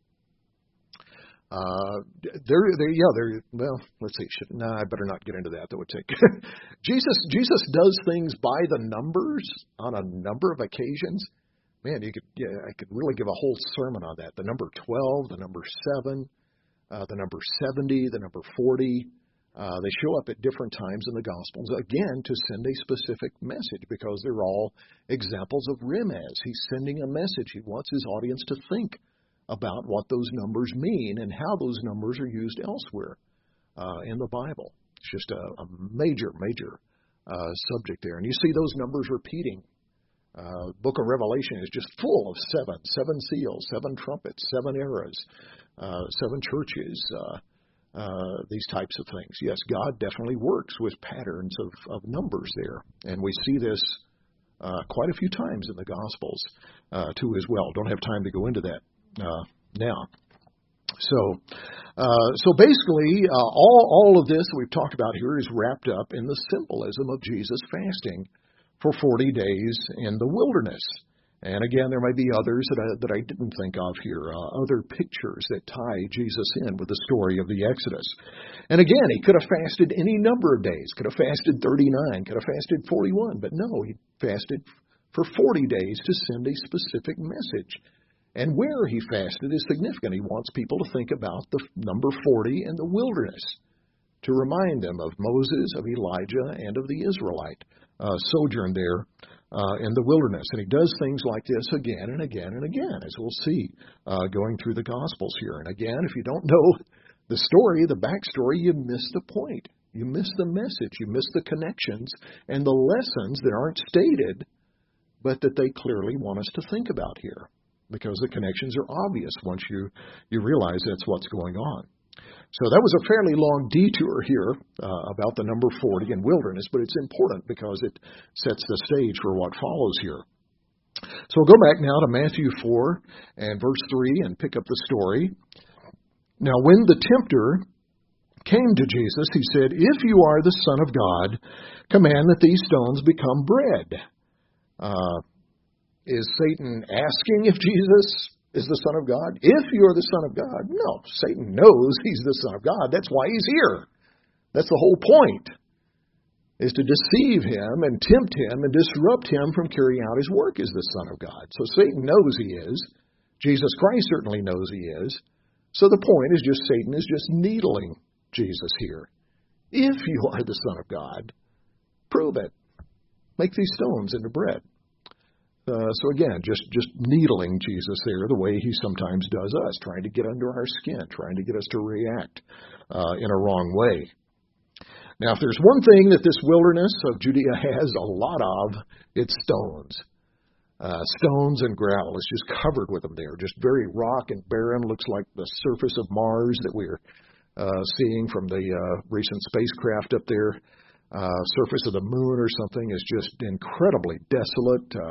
Uh, there, there, yeah, there. Well, let's see. Should, no, I better not get into that. That would take. Jesus, Jesus does things by the numbers on a number of occasions. Man, you could, yeah, I could really give a whole sermon on that. The number twelve, the number seven, uh, the number seventy, the number forty. Uh, they show up at different times in the Gospels, again, to send a specific message, because they're all examples of Remez. He's sending a message. He wants his audience to think about what those numbers mean and how those numbers are used elsewhere uh, in the Bible. It's just a, a major, major uh, subject there. And you see those numbers repeating. Uh, Book of Revelation is just full of seven, seven seals, seven trumpets, seven eras, uh, seven churches, uh, uh, these types of things. Yes, God definitely works with patterns of, of numbers there. And we see this uh, quite a few times in the Gospels, uh, too, as well. Don't have time to go into that uh, now. So, uh, so basically, uh, all, all of this that we've talked about here is wrapped up in the symbolism of Jesus fasting for forty days in the wilderness. And again, there may be others that I, that I didn't think of here, uh, other pictures that tie Jesus in with the story of the Exodus. And again, he could have fasted any number of days, could have fasted thirty-nine, could have fasted forty-one, but no, he fasted for forty days to send a specific message. And where he fasted is significant. He wants people to think about the number forty in the wilderness, to remind them of Moses, of Elijah, and of the Israelite uh, sojourn there uh, in the wilderness. And he does things like this again and again and again, as we'll see uh, going through the Gospels here. And again, if you don't know the story, the backstory, you miss the point. You miss the message. You miss the connections and the lessons that aren't stated, but that they clearly want us to think about here, because the connections are obvious once you, you realize that's what's going on. So that was a fairly long detour here uh, about the number forty in wilderness, but it's important because it sets the stage for what follows here. So we'll go back now to Matthew four and verse three and pick up the story. Now, when the tempter came to Jesus, he said, "If you are the Son of God, command that these stones become bread." Uh, is Satan asking if Jesus is the Son of God? If you're the Son of God? No, Satan knows he's the Son of God. That's why he's here. That's the whole point, is to deceive him and tempt him and disrupt him from carrying out his work as the Son of God. So Satan knows he is. Jesus Christ certainly knows he is. So the point is just Satan is just needling Jesus here. If you are the Son of God, prove it. Make these stones into bread. Uh, so again, just, just needling Jesus there the way he sometimes does us, trying to get under our skin, trying to get us to react uh, in a wrong way. Now, if there's one thing that this wilderness of Judea has a lot of, it's stones. Uh, stones and gravel. It's just covered with them there, just very rock and barren. Looks like the surface of Mars that we're uh, seeing from the uh, recent spacecraft up there. Uh, surface of the moon or something is just incredibly desolate. Uh,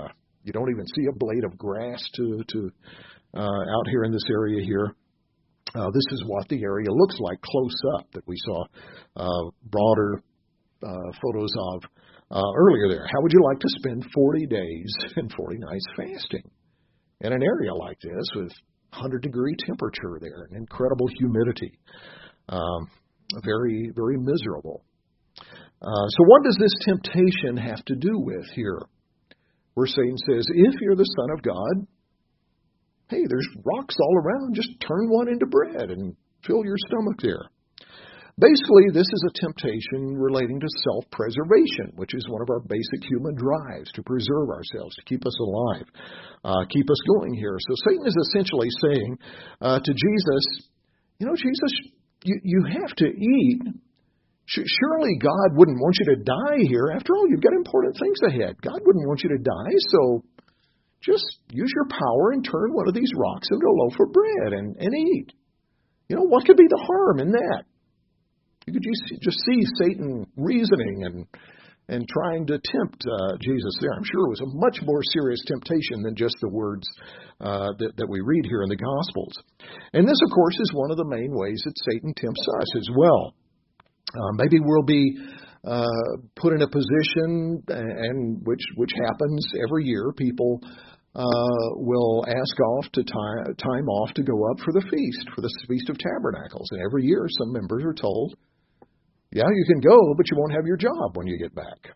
You don't even see a blade of grass to, to uh, out here in this area here. Uh, this is what the area looks like close up that we saw uh, broader uh, photos of uh, earlier there. How would you like to spend forty days and forty nights fasting in an area like this with one hundred degree temperature there and incredible humidity? Um, very, very miserable. Uh, so what does this temptation have to do with here? Where Satan says, if you're the Son of God, hey, there's rocks all around. Just turn one into bread and fill your stomach there. Basically, this is a temptation relating to self-preservation, which is one of our basic human drives, to preserve ourselves, to keep us alive, uh, keep us going here. So Satan is essentially saying uh, to Jesus, you know, Jesus, you, you have to eat. Surely God wouldn't want you to die here. After all, you've got important things ahead. God wouldn't want you to die, so just use your power and turn one of these rocks into a loaf of bread and, and eat. You know, what could be the harm in that? You could just, just see Satan reasoning and and trying to tempt uh, Jesus there. I'm sure it was a much more serious temptation than just the words uh, that, that we read here in the Gospels. And this, of course, is one of the main ways that Satan tempts us as well. Uh, maybe we'll be uh, put in a position, and which which happens every year. People uh, will ask off to time, time off to go up for the feast, for the Feast of Tabernacles. And every year some members are told, yeah, you can go, but you won't have your job when you get back.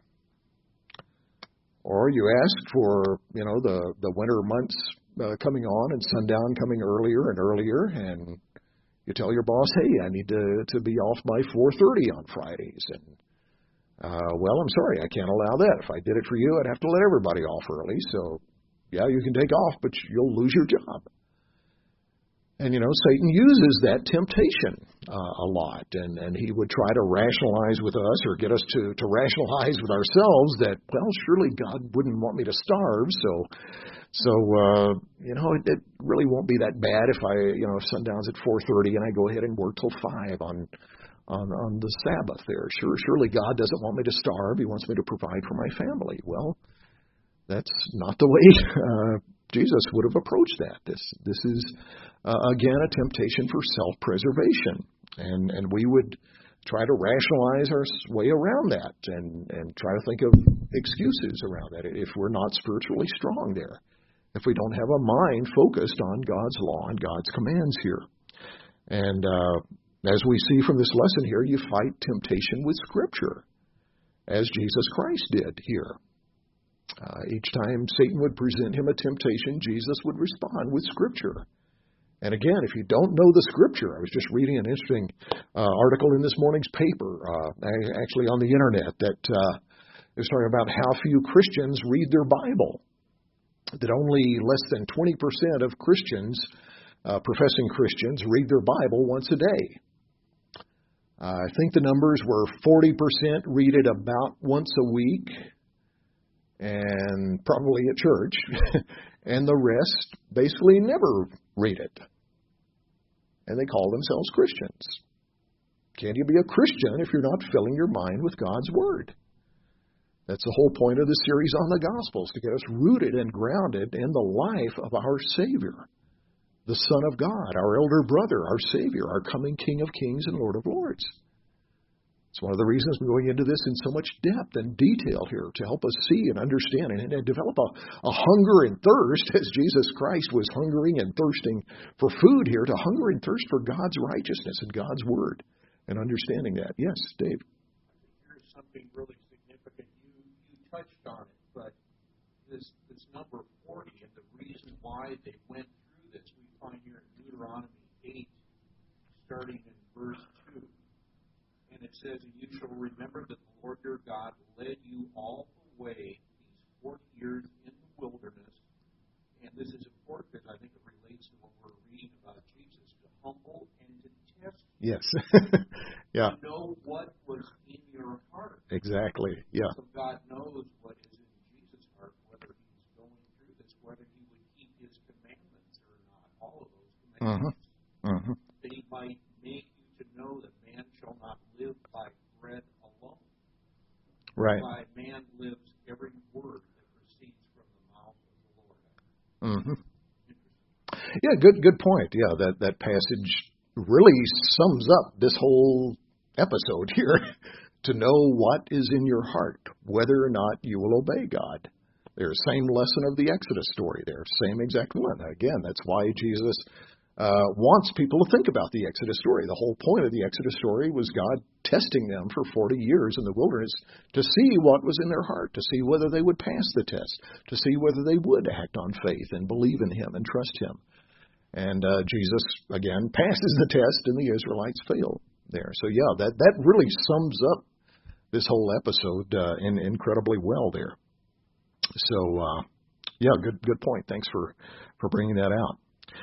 Or you ask for, you know, the, the winter months uh, coming on and sundown coming earlier and earlier, and you tell your boss, hey, I need to, to be off by four thirty on Fridays. And, uh, well, I'm sorry, I can't allow that. If I did it for you, I'd have to let everybody off early. So, yeah, you can take off, but you'll lose your job. And, you know, Satan uses that temptation uh, a lot. And, and he would try to rationalize with us or get us to, to rationalize with ourselves that, well, surely God wouldn't want me to starve. So, so uh, you know, it, it really won't be that bad if I, you know, if sundown's at four thirty and I go ahead and work till five on, on, on the Sabbath there. Sure, surely God doesn't want me to starve. He wants me to provide for my family. Well, that's not the way uh, Jesus would have approached that. This, this is, uh, again, a temptation for self-preservation. And, and we would try to rationalize our way around that and, and try to think of excuses around that if we're not spiritually strong there, if we don't have a mind focused on God's law and God's commands here. And uh, as we see from this lesson here, you fight temptation with Scripture, as Jesus Christ did here. Uh, each time Satan would present him a temptation, Jesus would respond with Scripture. And again, if you don't know the Scripture, I was just reading an interesting uh, article in this morning's paper, uh, actually on the Internet, that uh, is talking about how few Christians read their Bible, that only less than twenty percent of Christians, uh, professing Christians, read their Bible once a day. Uh, I think the numbers were forty percent read it about once a week, and probably at church, and the rest basically never read it. And they call themselves Christians. Can you be a Christian if you're not filling your mind with God's Word? That's the whole point of the series on the Gospels, to get us rooted and grounded in the life of our Savior, the Son of God, our elder brother, our Savior, our coming King of Kings and Lord of Lords. It's one of the reasons we're going into this in so much depth and detail here, to help us see and understand and, and develop a, a hunger and thirst, as Jesus Christ was hungering and thirsting for food here, to hunger and thirst for God's righteousness and God's Word, and understanding that. Yes, Dave? Here's something really significant. You, you touched on it, but this, this number forty and the reason why they went through this, we find here in Deuteronomy eight, starting in verse two. And it says, and you shall remember that the Lord your God led you all the way these forty years in the wilderness. And this is important because I think it relates to what we're reading about Jesus, to humble and to test you. Yes. Yeah. To know what was in your heart. Exactly. Yeah. So God knows what is in Jesus' heart, whether he's going through this, whether he would keep his commandments or not, all of those commandments. Uh-huh. Uh-huh. That he might make you to know that man shall not live by bread alone. Right. By man lives every word that proceeds from the mouth of the Mm-hmm. Yeah, good good point. Yeah, that, that passage really sums up this whole episode here. To know what is in your heart, whether or not you will obey God. There's same lesson of the Exodus story there, same exact one. Again, that's why Jesus uh, wants people to think about the Exodus story. The whole point of the Exodus story was God testing them for forty years in the wilderness to see what was in their heart, to see whether they would pass the test, to see whether they would act on faith and believe in Him and trust Him. And uh, Jesus, again, passes the test, and the Israelites fail there. So, yeah, that, that really sums up this whole episode uh, in, incredibly well there. So, uh, yeah, good good point. Thanks for, for bringing that out.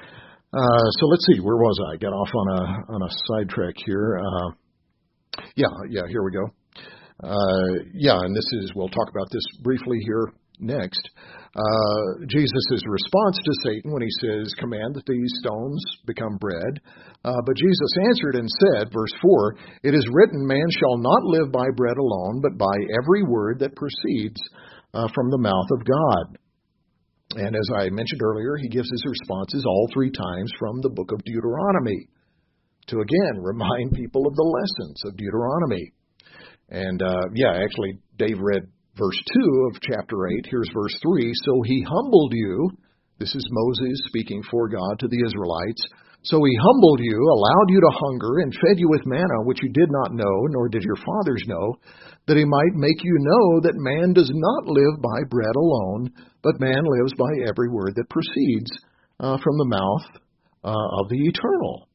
Uh, so let's see, where was I? Got off on a on a sidetrack here. Uh, yeah, yeah, here we go. Uh, yeah, and this is, we'll talk about this briefly here next. Uh, Jesus' response to Satan when he says, command that these stones become bread. Uh, but Jesus answered and said, verse four, it is written, man shall not live by bread alone, but by every word that proceeds uh, from the mouth of God. And as I mentioned earlier, he gives his responses all three times from the book of Deuteronomy to, again, remind people of the lessons of Deuteronomy. And, uh, yeah, actually, Dave read verse two of chapter eight. Here's verse three. So he humbled you. This is Moses speaking for God to the Israelites. So he humbled you, allowed you to hunger, and fed you with manna, which you did not know, nor did your fathers know, that he might make you know that man does not live by bread alone, but man lives by every word that proceeds uh, from the mouth uh, of the eternal.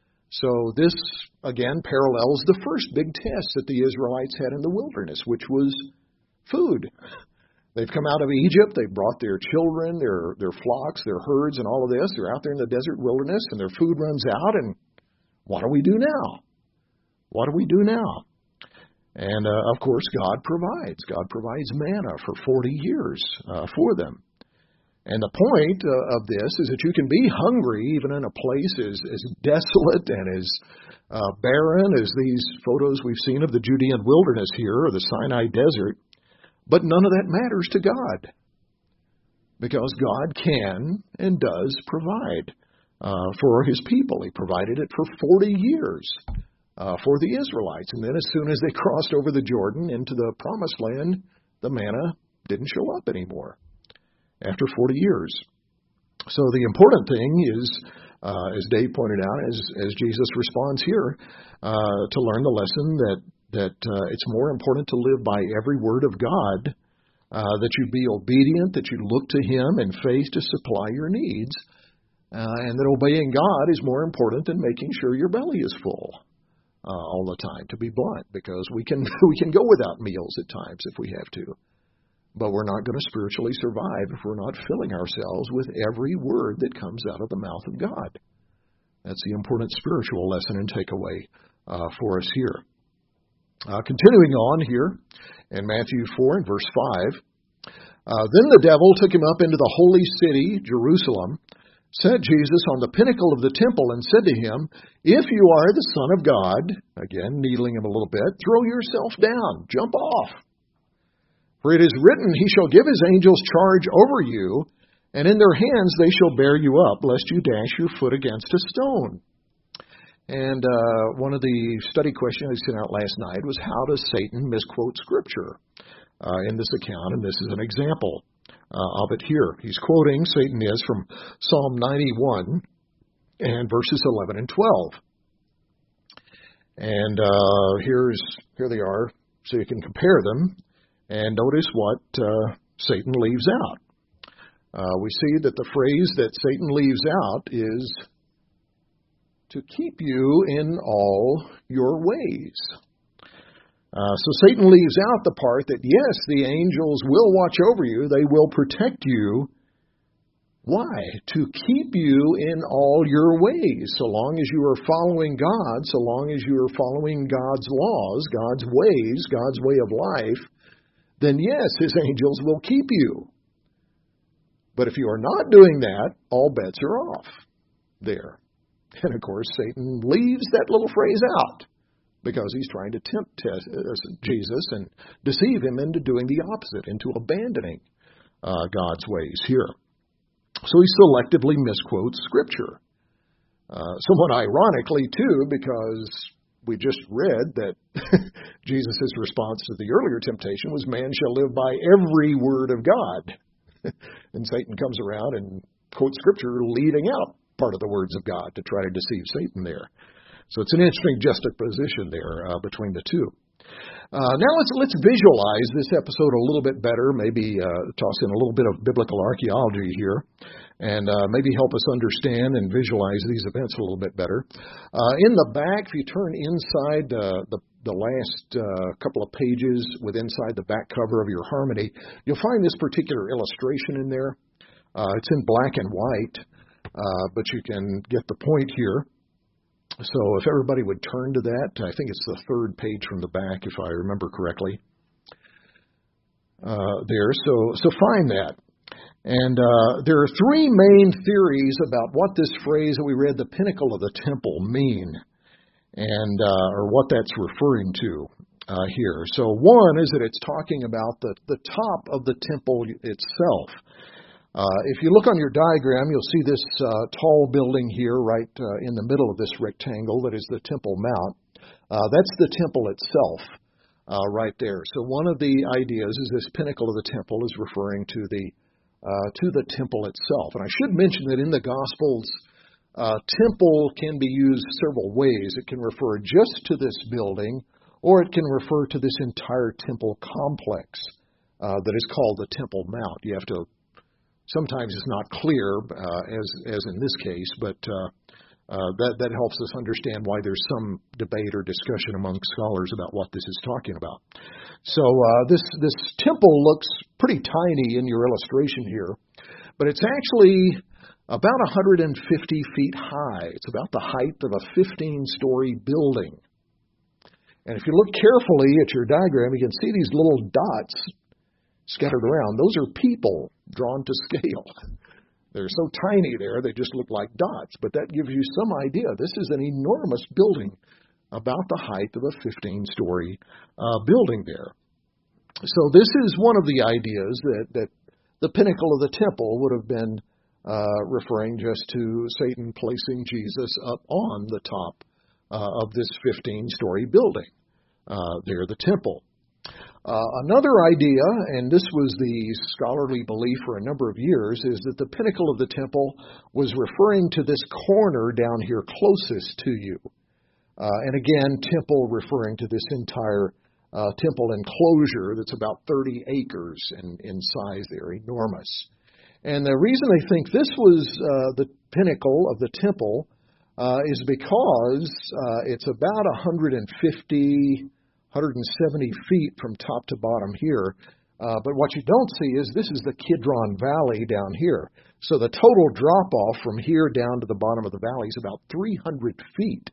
So this, again, parallels the first big test that the Israelites had in the wilderness, which was food. They've come out of Egypt. They've brought their children, their their flocks, their herds, and all of this. They're out there in the desert wilderness, and their food runs out. And what do we do now? What do we do now? And, uh, of course, God provides. God provides manna for forty years uh, for them. And the point uh, of this is that you can be hungry even in a place as, as desolate and as uh, barren as these photos we've seen of the Judean wilderness here or the Sinai desert. But none of that matters to God, because God can and does provide uh, for His people. He provided it for forty years uh, for the Israelites. And then as soon as they crossed over the Jordan into the Promised Land, the manna didn't show up anymore after forty years. So the important thing is, uh, as Dave pointed out, as, as Jesus responds here, uh, to learn the lesson that that uh, it's more important to live by every word of God, uh, that you be obedient, that you look to Him in faith to supply your needs, uh, and that obeying God is more important than making sure your belly is full uh, all the time, to be blunt, because we can we can go without meals at times if we have to. But we're not going to spiritually survive if we're not filling ourselves with every word that comes out of the mouth of God. That's the important spiritual lesson and takeaway uh, for us here. Uh, continuing on here in Matthew four and verse five, uh, then the devil took him up into the holy city, Jerusalem, set Jesus on the pinnacle of the temple, and said to him, if you are the Son of God, again, needling him a little bit, throw yourself down, jump off. For it is written, he shall give his angels charge over you, and in their hands they shall bear you up, lest you dash your foot against a stone. And uh, one of the study questions I sent out last night was, how does Satan misquote Scripture uh, in this account? And this is an example uh, of it here. He's quoting, Satan is, from Psalm ninety-one and verses eleven and twelve. And uh, here's here they are, so you can compare them. And notice what uh, Satan leaves out. Uh, we see that the phrase that Satan leaves out is to keep you in all your ways. Uh, so Satan leaves out the part that, yes, the angels will watch over you. They will protect you. Why? To keep you in all your ways. So long as you are following God, so long as you are following God's laws, God's ways, God's way of life, then yes, His angels will keep you. But if you are not doing that, all bets are off there. And, of course, Satan leaves that little phrase out because he's trying to tempt Jesus and deceive him into doing the opposite, into abandoning uh, God's ways here. So he selectively misquotes Scripture. Uh, somewhat ironically, too, because we just read that Jesus' response to the earlier temptation was, man shall live by every word of God. And Satan comes around and quotes Scripture leaving out part of the words of God to try to deceive Satan there. So it's an interesting juxtaposition there uh, between the two. Uh, now let's let's visualize this episode a little bit better, maybe uh, toss in a little bit of biblical archaeology here, and uh, maybe help us understand and visualize these events a little bit better. Uh, in the back, if you turn inside uh, the, the last uh, couple of pages with inside the back cover of your Harmony, you'll find this particular illustration in there. Uh, it's in black and white, uh, but you can get the point here. So if everybody would turn to that, I think it's the third page from the back, if I remember correctly. Uh, there, so so find that. And uh, there are three main theories about what this phrase that we read, the pinnacle of the temple, mean, and uh, or what that's referring to uh, here. So one is that it's talking about the, the top of the temple itself. Uh, if you look on your diagram, you'll see this uh, tall building here right uh, in the middle of this rectangle that is the Temple Mount. Uh, that's the temple itself uh, right there. So one of the ideas is this pinnacle of the temple is referring to the uh, to the temple itself. And I should mention that in the Gospels, uh, temple can be used several ways. It can refer just to this building, or it can refer to this entire temple complex uh, that is called the Temple Mount. You have to Sometimes it's not clear, uh, as as in this case, but uh, uh, that that helps us understand why there's some debate or discussion among scholars about what this is talking about. So uh, this this temple looks pretty tiny in your illustration here, but it's actually about one hundred fifty feet high. It's about the height of a fifteen-story building. And if you look carefully at your diagram, you can see these little dots scattered around. Those are people drawn to scale. They're so tiny there, they just look like dots. But that gives you some idea. This is an enormous building, about the height of a fifteen-story uh, building there. So this is one of the ideas that, that the pinnacle of the temple would have been uh, referring just to Satan placing Jesus up on the top uh, of this fifteen-story building. Uh, there, the temple. Uh, another idea, and this was the scholarly belief for a number of years, is that the pinnacle of the temple was referring to this corner down here closest to you. Uh, and again, temple referring to this entire uh, temple enclosure that's about thirty acres in, in size there, enormous. And the reason they think this was uh, the pinnacle of the temple uh, is because uh, it's about one hundred fifty one hundred seventy feet from top to bottom here. Uh, but what you don't see is this is the Kidron Valley down here. So the total drop-off from here down to the bottom of the valley is about three hundred feet.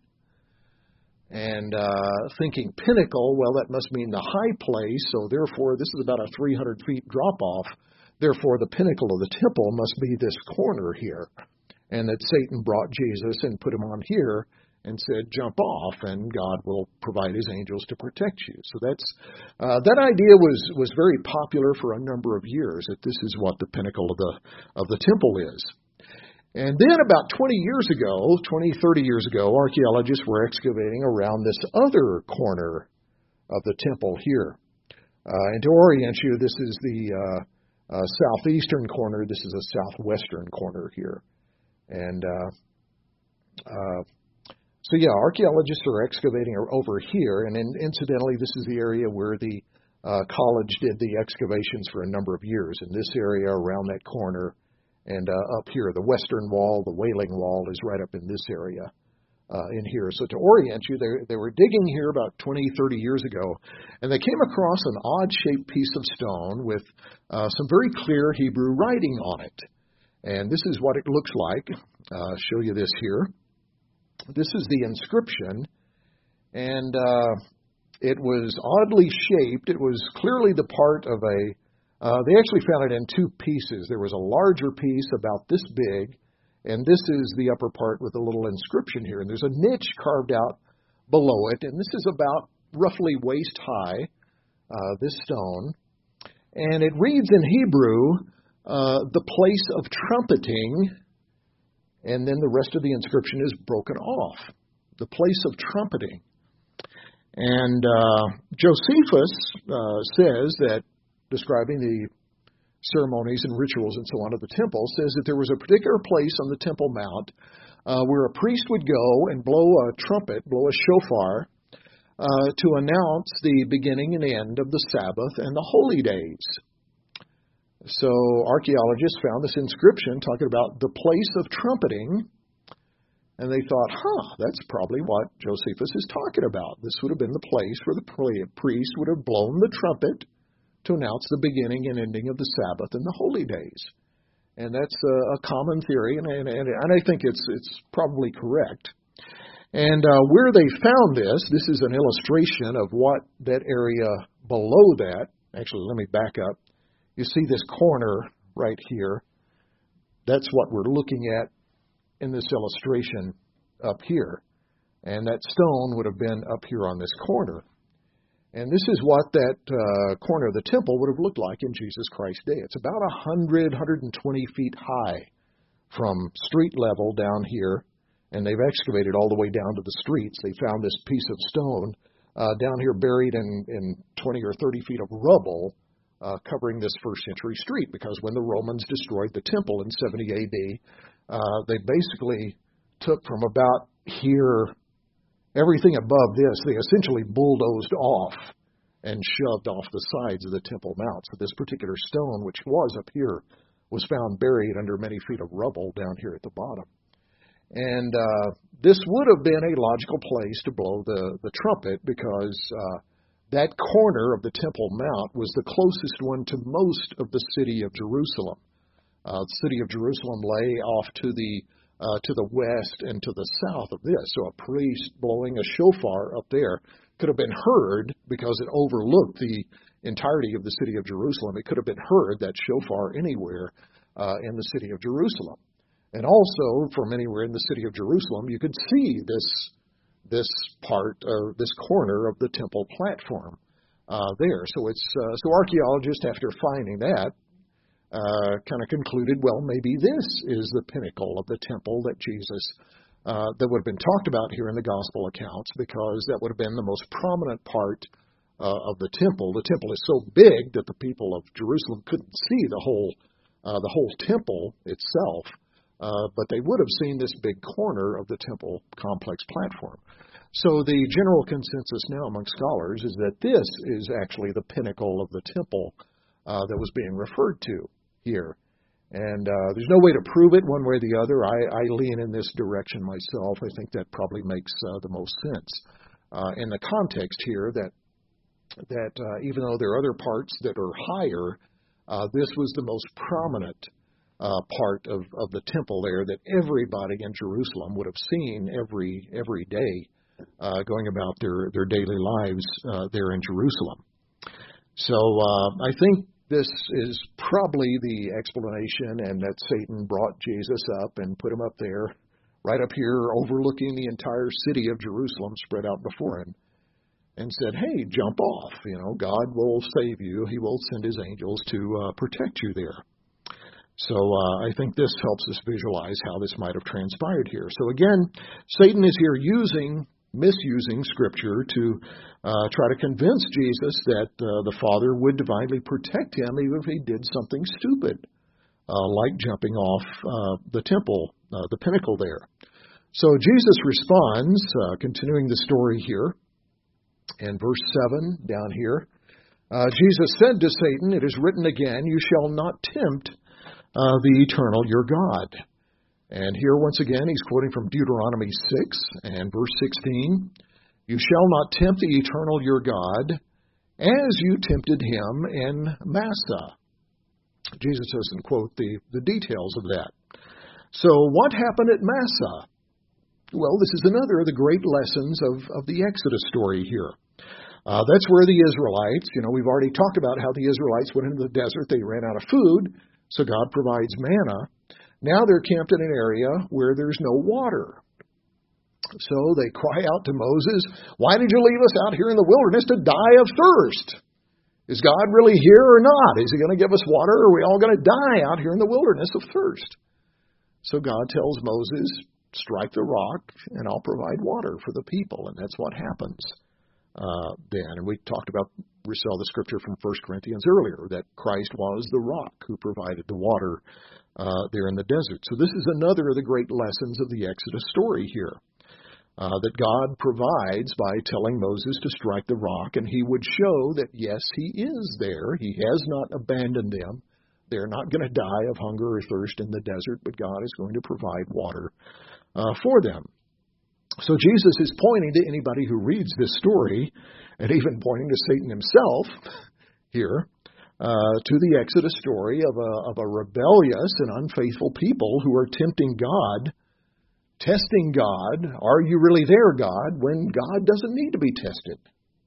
And uh, thinking pinnacle, well, that must mean the high place. So therefore, this is about a three hundred feet drop-off. Therefore, the pinnacle of the temple must be this corner here. And that Satan brought Jesus and put him on here and said, jump off, and God will provide his angels to protect you. So that's uh, that idea was, was very popular for a number of years, that this is what the pinnacle of the of the temple is. And then about twenty years ago, twenty, thirty years ago, archaeologists were excavating around this other corner of the temple here. Uh, and to orient you, this is the uh, uh, southeastern corner. This is a southwestern corner here. And uh, uh, So, yeah, archaeologists are excavating over here, and in, incidentally, this is the area where the uh, college did the excavations for a number of years, in this area around that corner, and uh, up here. The western wall, the Wailing Wall, is right up in this area uh, in here. So to orient you, they, they were digging here about twenty, thirty years ago, and they came across an odd-shaped piece of stone with uh, some very clear Hebrew writing on it. And this is what it looks like. Uh, I'll show you this here. This is the inscription, and uh, it was oddly shaped. It was clearly the part of a, uh, they actually found it in two pieces. There was a larger piece about this big, and this is the upper part with a little inscription here. And there's a niche carved out below it, and this is about roughly waist high, uh, this stone. And it reads in Hebrew, uh, the place of trumpeting, and then the rest of the inscription is broken off. The place of trumpeting. And uh, Josephus uh, says that, describing the ceremonies and rituals and so on of the temple, says that there was a particular place on the Temple Mount uh, where a priest would go and blow a trumpet, blow a shofar, uh, to announce the beginning and end of the Sabbath and the holy days. So archaeologists found this inscription talking about the place of trumpeting, and they thought, huh, that's probably what Josephus is talking about. This would have been the place where the priest would have blown the trumpet to announce the beginning and ending of the Sabbath and the holy days. And that's a, a common theory, and, and, and I think it's it's probably correct. And uh, where they found this, this is an illustration of what that area below that, actually, let me back up. You see this corner right here. That's what we're looking at in this illustration up here. And that stone would have been up here on this corner. And this is what that uh, corner of the temple would have looked like in Jesus Christ's day. It's about one hundred, one hundred twenty feet high from street level down here. And they've excavated all the way down to the streets. They found this piece of stone uh, down here buried in, in twenty or thirty feet of rubble uh, covering this first century street. Because when the Romans destroyed the temple in seventy A D, uh, they basically took from about here, everything above this, they essentially bulldozed off and shoved off the sides of the Temple Mount. So this particular stone, which was up here, was found buried under many feet of rubble down here at the bottom. And uh, this would have been a logical place to blow the, the trumpet because uh, that corner of the Temple Mount was the closest one to most of the city of Jerusalem. Uh, the city of Jerusalem lay off to the uh, to the west and to the south of this. So a priest blowing a shofar up there could have been heard because it overlooked the entirety of the city of Jerusalem. It could have been heard, that shofar, anywhere uh, in the city of Jerusalem. And also, from anywhere in the city of Jerusalem, you could see this this part, or this corner of the temple platform uh, there. So it's uh, so archaeologists, after finding that, uh, kind of concluded, well, maybe this is the pinnacle of the temple that Jesus, uh, that would have been talked about here in the gospel accounts, because that would have been the most prominent part uh, of the temple. The temple is so big that the people of Jerusalem couldn't see the whole uh, the whole temple itself. Uh, but they would have seen this big corner of the temple complex platform. So the general consensus now among scholars is that this is actually the pinnacle of the temple uh, that was being referred to here. And uh, there's no way to prove it one way or the other. I, I lean in this direction myself. I think that probably makes uh, the most sense uh, in the context here that that uh, even though there are other parts that are higher, uh, this was the most prominent Uh, part of, of the temple there that everybody in Jerusalem would have seen every every day uh, going about their, their daily lives uh, there in Jerusalem. So uh, I think this is probably the explanation, and that Satan brought Jesus up and put him up there, right up here overlooking the entire city of Jerusalem spread out before him, and said, hey, jump off. You know, God will save you. He will send his angels to uh, protect you there. So uh, I think this helps us visualize how this might have transpired here. So again, Satan is here using, misusing Scripture to uh, try to convince Jesus that uh, the Father would divinely protect him even if he did something stupid, uh, like jumping off uh, the temple, uh, the pinnacle there. So Jesus responds, uh, continuing the story here, in verse seven down here. Uh, Jesus said to Satan, "It is written again, you shall not tempt Uh, the eternal your God." And here once again he's quoting from Deuteronomy six and verse sixteen. "You shall not tempt the eternal your God as you tempted him in Massah." Jesus doesn't quote the, the details of that. So what happened at Massah? Well, this is another of the great lessons of, of the Exodus story here. Uh, that's where the Israelites, you know, we've already talked about how the Israelites went into the desert. They ran out of food. So God provides manna. Now they're camped in an area where there's no water. So they cry out to Moses, "Why did you leave us out here in the wilderness to die of thirst?" Is God really here or not? Is He going to give us water, or are we all going to die out here in the wilderness of thirst? So God tells Moses, strike the rock, and I'll provide water for the people. And that's what happens uh, then. And we talked about, we saw the scripture from First Corinthians earlier, that Christ was the rock who provided the water uh, there in the desert. So this is another of the great lessons of the Exodus story here. Uh, that God provides by telling Moses to strike the rock, and He would show that, yes, He is there. He has not abandoned them. They're not going to die of hunger or thirst in the desert, but God is going to provide water uh, for them. So Jesus is pointing to anybody who reads this story, and even pointing to Satan himself here, uh, to the Exodus story of a, of a rebellious and unfaithful people who are tempting God, testing God. Are you really there, God, when God doesn't need to be tested?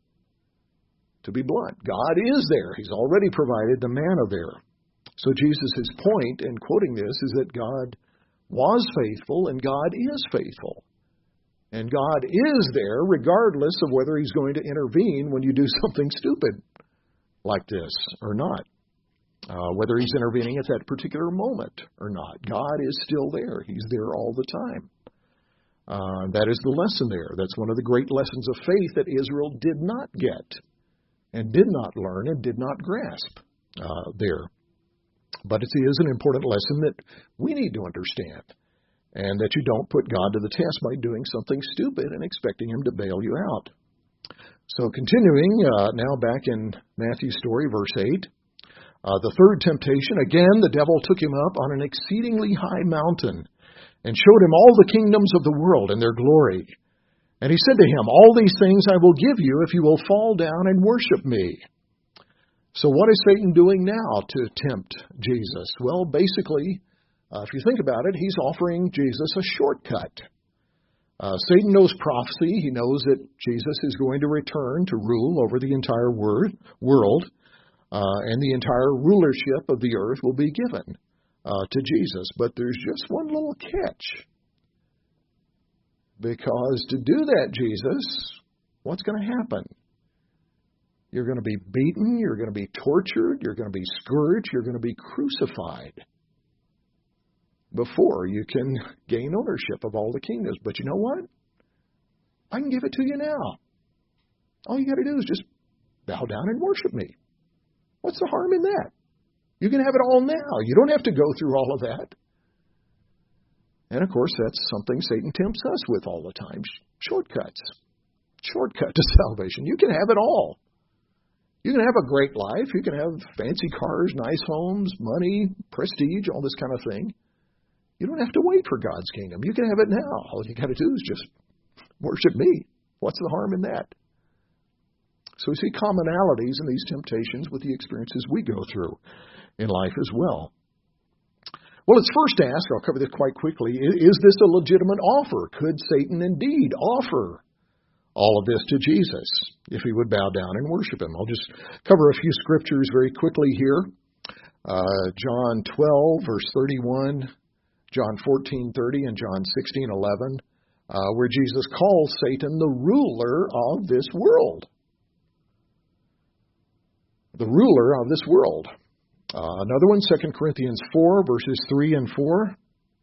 To be blunt, God is there. He's already provided the manna there. So Jesus' point in quoting this is that God was faithful and God is faithful. And God is there regardless of whether He's going to intervene when you do something stupid like this or not. Uh, whether He's intervening at that particular moment or not. God is still there. He's there all the time. Uh, that is the lesson there. That's one of the great lessons of faith that Israel did not get and did not learn and did not grasp uh, there. But it is an important lesson that we need to understand, and that you don't put God to the test by doing something stupid and expecting Him to bail you out. So continuing, uh, now back in Matthew's story, verse eight, uh, the third temptation, again the devil took him up on an exceedingly high mountain and showed him all the kingdoms of the world and their glory. And he said to him, all these things I will give you if you will fall down and worship me. So what is Satan doing now to tempt Jesus? Well, basically, uh, if you think about it, he's offering Jesus a shortcut. Uh, Satan knows prophecy. He knows that Jesus is going to return to rule over the entire wor- world, uh, and the entire rulership of the earth will be given uh, to Jesus. But there's just one little catch. Because to do that, Jesus, what's going to happen? You're going to be beaten, you're going to be tortured, you're going to be scourged, you're going to be crucified before you can gain ownership of all the kingdoms. But you know what? I can give it to you now. All you got to do is just bow down and worship me. What's the harm in that? You can have it all now. You don't have to go through all of that. And of course, that's something Satan tempts us with all the time. Shortcuts. Shortcut to salvation. You can have it all. You can have a great life. You can have fancy cars, nice homes, money, prestige, all this kind of thing. You don't have to wait for God's kingdom. You can have it now. All you got to do is just worship me. What's the harm in that? So we see commonalities in these temptations with the experiences we go through in life as well. Well, let's first ask, I'll cover this quite quickly, is this a legitimate offer? Could Satan indeed offer all of this to Jesus if he would bow down and worship him? I'll just cover a few scriptures very quickly here. Uh, John twelve, verse thirty-one, John fourteen thirty, and John sixteen eleven, uh, where Jesus calls Satan the ruler of this world. The ruler of this world. Uh, another one, Second Corinthians four, verses three and four.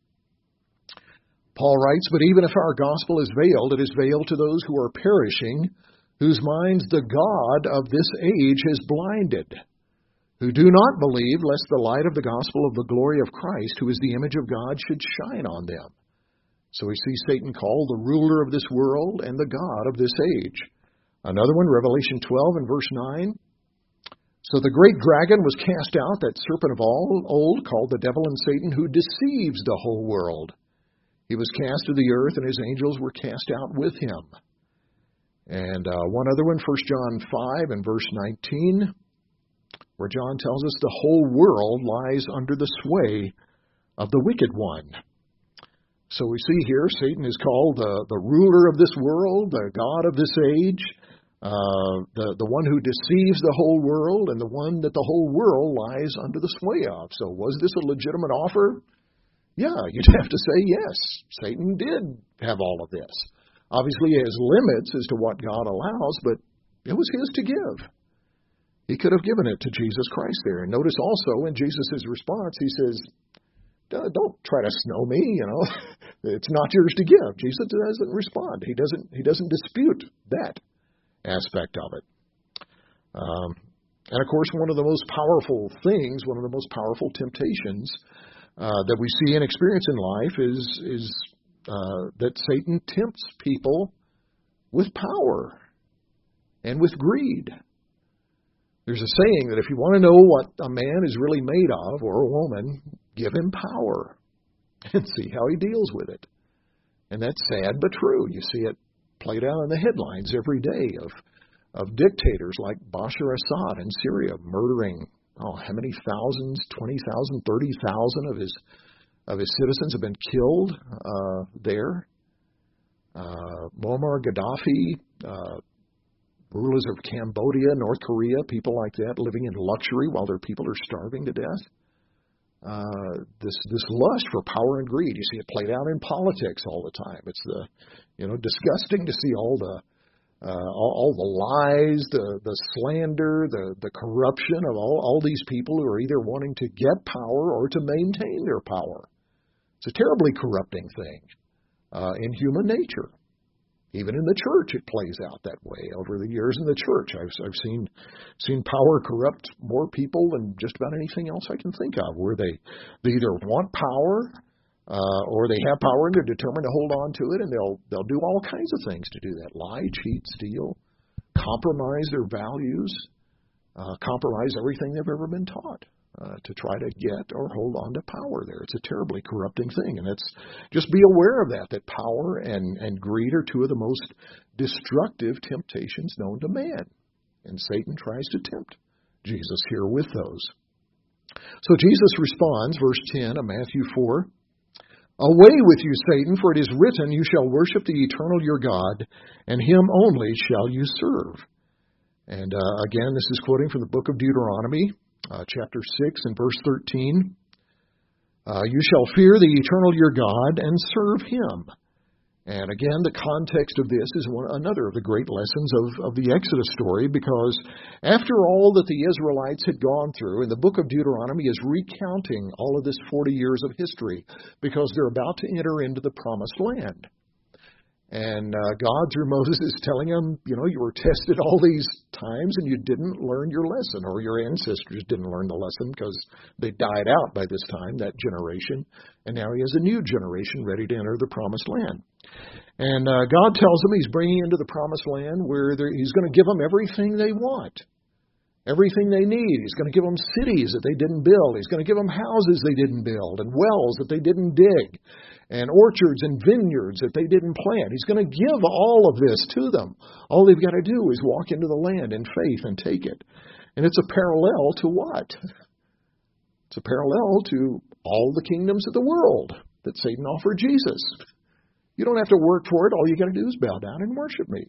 Paul writes, but even if our gospel is veiled, it is veiled to those who are perishing, whose minds the God of this age has blinded, who do not believe, lest the light of the gospel of the glory of Christ, who is the image of God, should shine on them. So we see Satan called the ruler of this world and the God of this age. Another one, Revelation twelve and verse nine. So the great dragon was cast out, that serpent of all old, called the devil and Satan, who deceives the whole world. He was cast to the earth, and his angels were cast out with him. And uh, one other one, First John five and verse nineteen, where John tells us the whole world lies under the sway of the wicked one. So we see here Satan is called the, the ruler of this world, the God of this age, uh, the, the one who deceives the whole world, and the one that the whole world lies under the sway of. So was this a legitimate offer? Yeah, you'd have to say yes. Satan did have all of this. Obviously, he has limits as to what God allows, but it was his to give. He could have given it to Jesus Christ there. And notice also in Jesus' response, he says, don't try to snow me, you know. It's not yours to give. Jesus doesn't respond. He doesn't he doesn't dispute that aspect of it. Um, and of course, one of the most powerful things, one of the most powerful temptations uh, that we see and experience in life is, is uh, that Satan tempts people with power and with greed. There's a saying that if you want to know what a man is really made of, or a woman, give him power and see how he deals with it. And that's sad but true. You see it played out in the headlines every day of, of dictators like Bashar Assad in Syria murdering, oh, how many thousands, twenty thousand, thirty thousand of his, of his citizens have been killed uh, there. Uh, Muammar Gaddafi, uh, rulers of Cambodia, North Korea, people like that living in luxury while their people are starving to death. Uh, this this lust for power and greed, you see it played out in politics all the time. It's the you know disgusting to see all the uh, all, all the lies, the the slander, the the corruption of all all these people who are either wanting to get power or to maintain their power. It's a terribly corrupting thing uh, in human nature. Even in the church, it plays out that way. Over the years in the church, I've I've seen seen power corrupt more people than just about anything else I can think of, where they, they either want power uh, or they have power and they're determined to hold on to it, and they'll they'll do all kinds of things to do that: lie, cheat, steal, compromise their values, uh, compromise everything they've ever been taught. Uh, to try to get or hold on to power there. It's a terribly corrupting thing. And that's just be aware of that, that power and, and greed are two of the most destructive temptations known to man. And Satan tries to tempt Jesus here with those. So Jesus responds, verse ten of Matthew four, "Away with you, Satan, for it is written, you shall worship the eternal your God, and him only shall you serve." And uh, again, this is quoting from the book of Deuteronomy, Uh, chapter six and verse thirteen, uh, "You shall fear the eternal your God and serve him." And again, the context of this is one, another of the great lessons of, of the Exodus story, because after all that the Israelites had gone through, and the book of Deuteronomy is recounting all of this forty years of history, because they're about to enter into the promised land. And uh, God, through Moses, is telling him, you know, you were tested all these times and you didn't learn your lesson, or your ancestors didn't learn the lesson because they died out by this time, that generation. And now he has a new generation ready to enter the promised land. And uh, God tells them he's bringing into the promised land where he's going to give them everything they want, everything they need. He's going to give them cities that they didn't build. He's going to give them houses they didn't build, and wells that they didn't dig, and orchards and vineyards that they didn't plant. He's going to give all of this to them. All they've got to do is walk into the land in faith and take it. And it's a parallel to what? It's a parallel to all the kingdoms of the world that Satan offered Jesus. You don't have to work for it. All you got to do is bow down and worship me.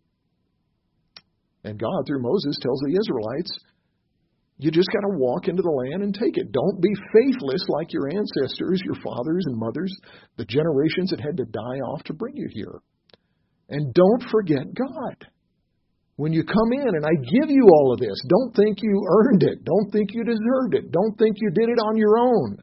And God, through Moses, tells the Israelites, you just got to walk into the land and take it. Don't be faithless like your ancestors, your fathers and mothers, the generations that had to die off to bring you here. And don't forget God. When you come in and I give you all of this, don't think you earned it. Don't think you deserved it. Don't think you did it on your own.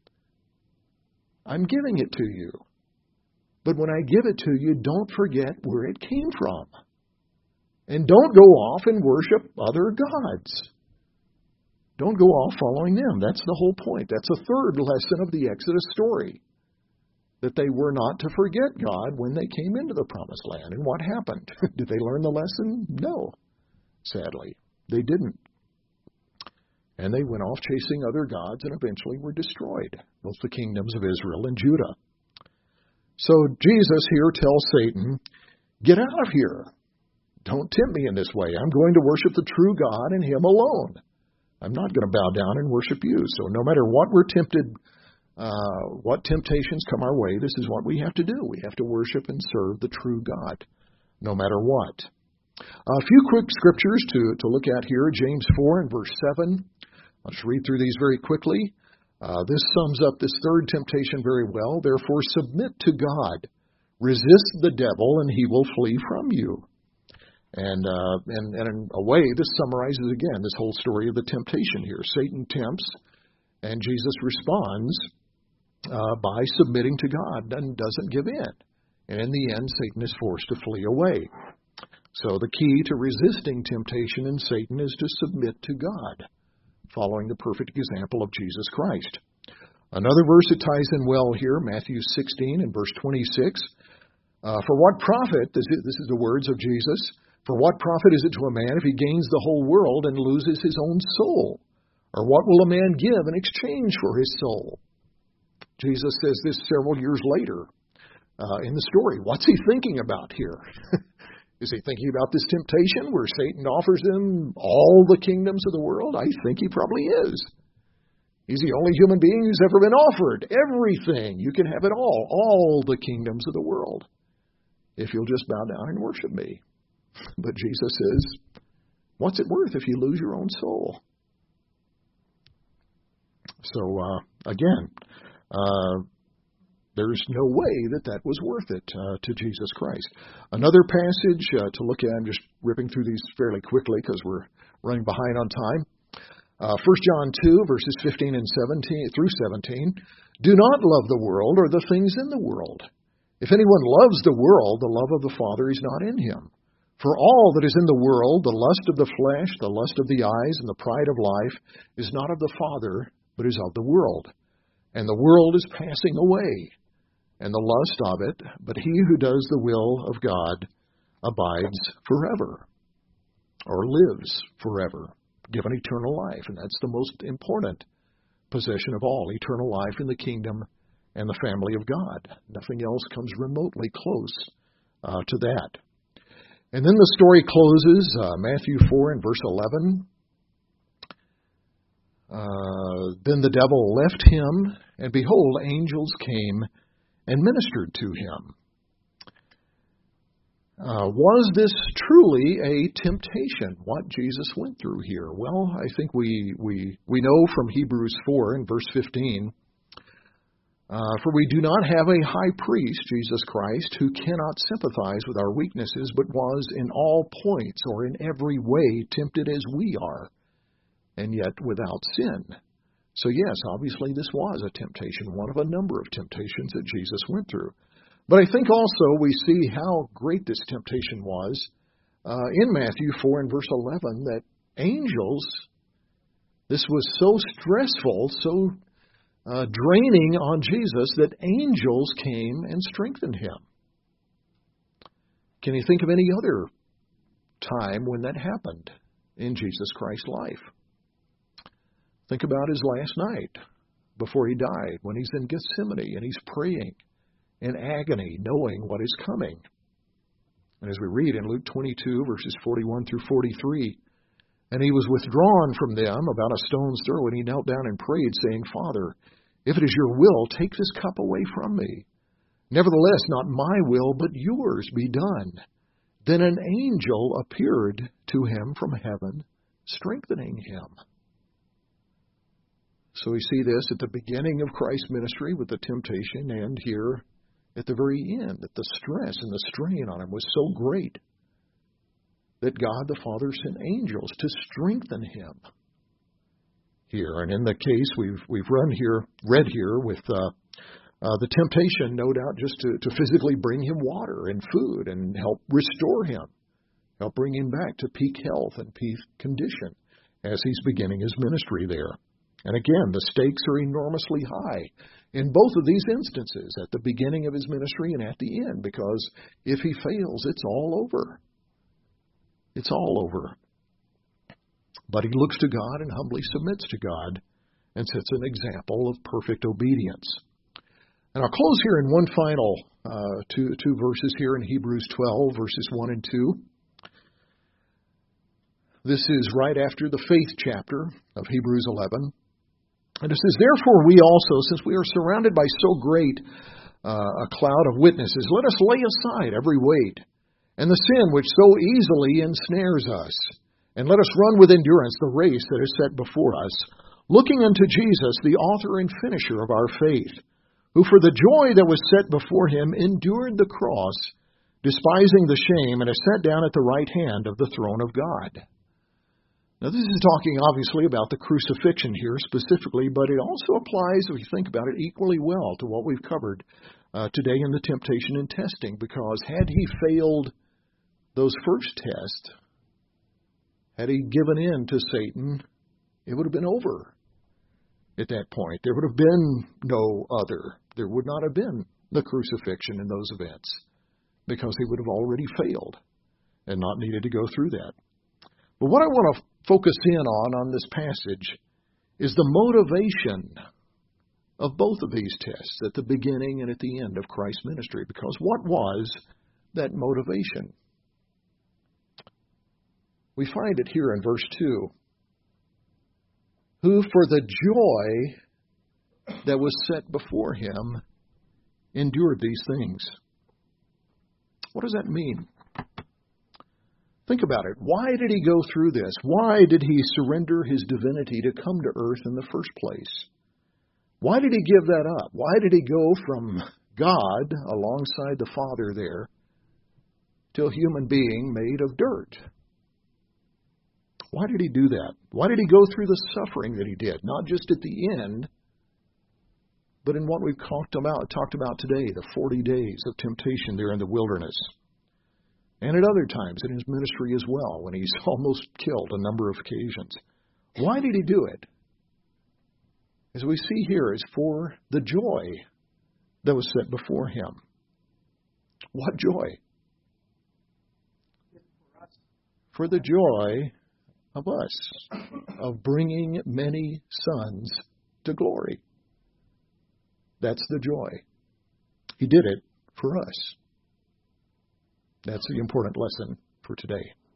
I'm giving it to you. But when I give it to you, don't forget where it came from. And don't go off and worship other gods. Don't go off following them. That's the whole point. That's a third lesson of the Exodus story. That they were not to forget God when they came into the promised land. And what happened? Did they learn the lesson? No. Sadly, they didn't. And they went off chasing other gods and eventually were destroyed. Both the kingdoms of Israel and Judah. So Jesus here tells Satan, get out of here. Don't tempt me in this way. I'm going to worship the true God and him alone. I'm not going to bow down and worship you. So no matter what we're tempted, uh, what temptations come our way, this is what we have to do. We have to worship and serve the true God, no matter what. A few quick scriptures to, to look at here. James four and verse seven. I'll just read through these very quickly. Uh, this sums up this third temptation very well. Therefore, submit to God. Resist the devil, and he will flee from you. And, uh, and, and in a way, this summarizes again this whole story of the temptation here. Satan tempts, and Jesus responds uh, by submitting to God and doesn't give in. And in the end, Satan is forced to flee away. So the key to resisting temptation and Satan is to submit to God, following the perfect example of Jesus Christ. Another verse that ties in well here, Matthew sixteen and verse twenty-six. Uh, For what profit, this is, this is the words of Jesus, for what profit is it to a man if he gains the whole world and loses his own soul? Or what will a man give in exchange for his soul? Jesus says this several years later uh, in the story. What's he thinking about here? Is he thinking about this temptation where Satan offers him all the kingdoms of the world? I think he probably is. He's the only human being who's ever been offered everything. You can have it all, all the kingdoms of the world, if you'll just bow down and worship me. But Jesus says, what's it worth if you lose your own soul? So, uh, again, uh, there's no way that that was worth it uh, to Jesus Christ. Another passage uh, to look at, I'm just ripping through these fairly quickly because we're running behind on time. Uh, First John two, verses fifteen and seventeen through seventeen. Do not love the world or the things in the world. If anyone loves the world, the love of the Father is not in him. For all that is in the world, the lust of the flesh, the lust of the eyes, and the pride of life, is not of the Father, but is of the world. And the world is passing away, and the lust of it, but he who does the will of God abides forever, or lives forever, given eternal life. And that's the most important possession of all, eternal life in the kingdom and the family of God. Nothing else comes remotely close uh, to that. And then the story closes, uh, Matthew four and verse eleven. Uh, then the devil left him, and behold, angels came and ministered to him. Uh, was this truly a temptation, what Jesus went through here? Well, I think we we, we know from Hebrews four and verse fifteen, uh, for we do not have a high priest, Jesus Christ, who cannot sympathize with our weaknesses, but was in all points or in every way tempted as we are, and yet without sin. So yes, obviously this was a temptation, one of a number of temptations that Jesus went through. But I think also we see how great this temptation was uh, in Matthew four and verse eleven, that angels, this was so stressful, so uh, draining on Jesus, that angels came and strengthened him. Can you think of any other time when that happened in Jesus Christ's life? Think about his last night before he died, when he's in Gethsemane and he's praying in agony, knowing what is coming. And as we read in Luke twenty-two, verses forty-one through forty-three, and he was withdrawn from them about a stone's throw, and he knelt down and prayed, saying, Father, if it is your will, take this cup away from me. Nevertheless, not my will, but yours be done. Then an angel appeared to him from heaven, strengthening him. So we see this at the beginning of Christ's ministry with the temptation, and here at the very end, that the stress and the strain on him was so great that God the Father sent angels to strengthen him here. And in the case we've we've run here, read here with uh, uh, the temptation, no doubt, just to, to physically bring him water and food and help restore him, help bring him back to peak health and peak condition as he's beginning his ministry there. And again, the stakes are enormously high in both of these instances, at the beginning of his ministry and at the end, because if he fails, it's all over. It's all over. But he looks to God and humbly submits to God and sets an example of perfect obedience. And I'll close here in one final uh, two, two verses here in Hebrews twelve, verses one and two. This is right after the faith chapter of Hebrews eleven. And it says, therefore we also, since we are surrounded by so great uh, a cloud of witnesses, let us lay aside every weight and the sin which so easily ensnares us. And let us run with endurance the race that is set before us, looking unto Jesus, the author and finisher of our faith, who for the joy that was set before him endured the cross, despising the shame, and has sat down at the right hand of the throne of God. Now, this is talking obviously about the crucifixion here specifically, but it also applies, if you think about it, equally well to what we've covered uh, today in the temptation and testing, because had he failed those first tests, had he given in to Satan, it would have been over at that point. There would have been no other. There would not have been the crucifixion in those events, because he would have already failed and not needed to go through that. But what I want to focus in on on this passage is the motivation of both of these tests at the beginning and at the end of Christ's ministry. Because what was that motivation? We find it here in verse two. Who for the joy that was set before him endured these things. What does that mean? Think about it. Why did he go through this? Why did he surrender his divinity to come to earth in the first place? Why did he give that up? Why did he go from God alongside the Father there to a human being made of dirt? Why did he do that? Why did he go through the suffering that he did? Not just at the end, but in what we've talked about, talked about today, the forty days of temptation there in the wilderness. And at other times in his ministry as well, when he's almost killed a number of occasions. Why did he do it? As we see here, is for the joy that was set before him. What joy? For the joy of us, of bringing many sons to glory. That's the joy. He did it for us. That's the important lesson for today.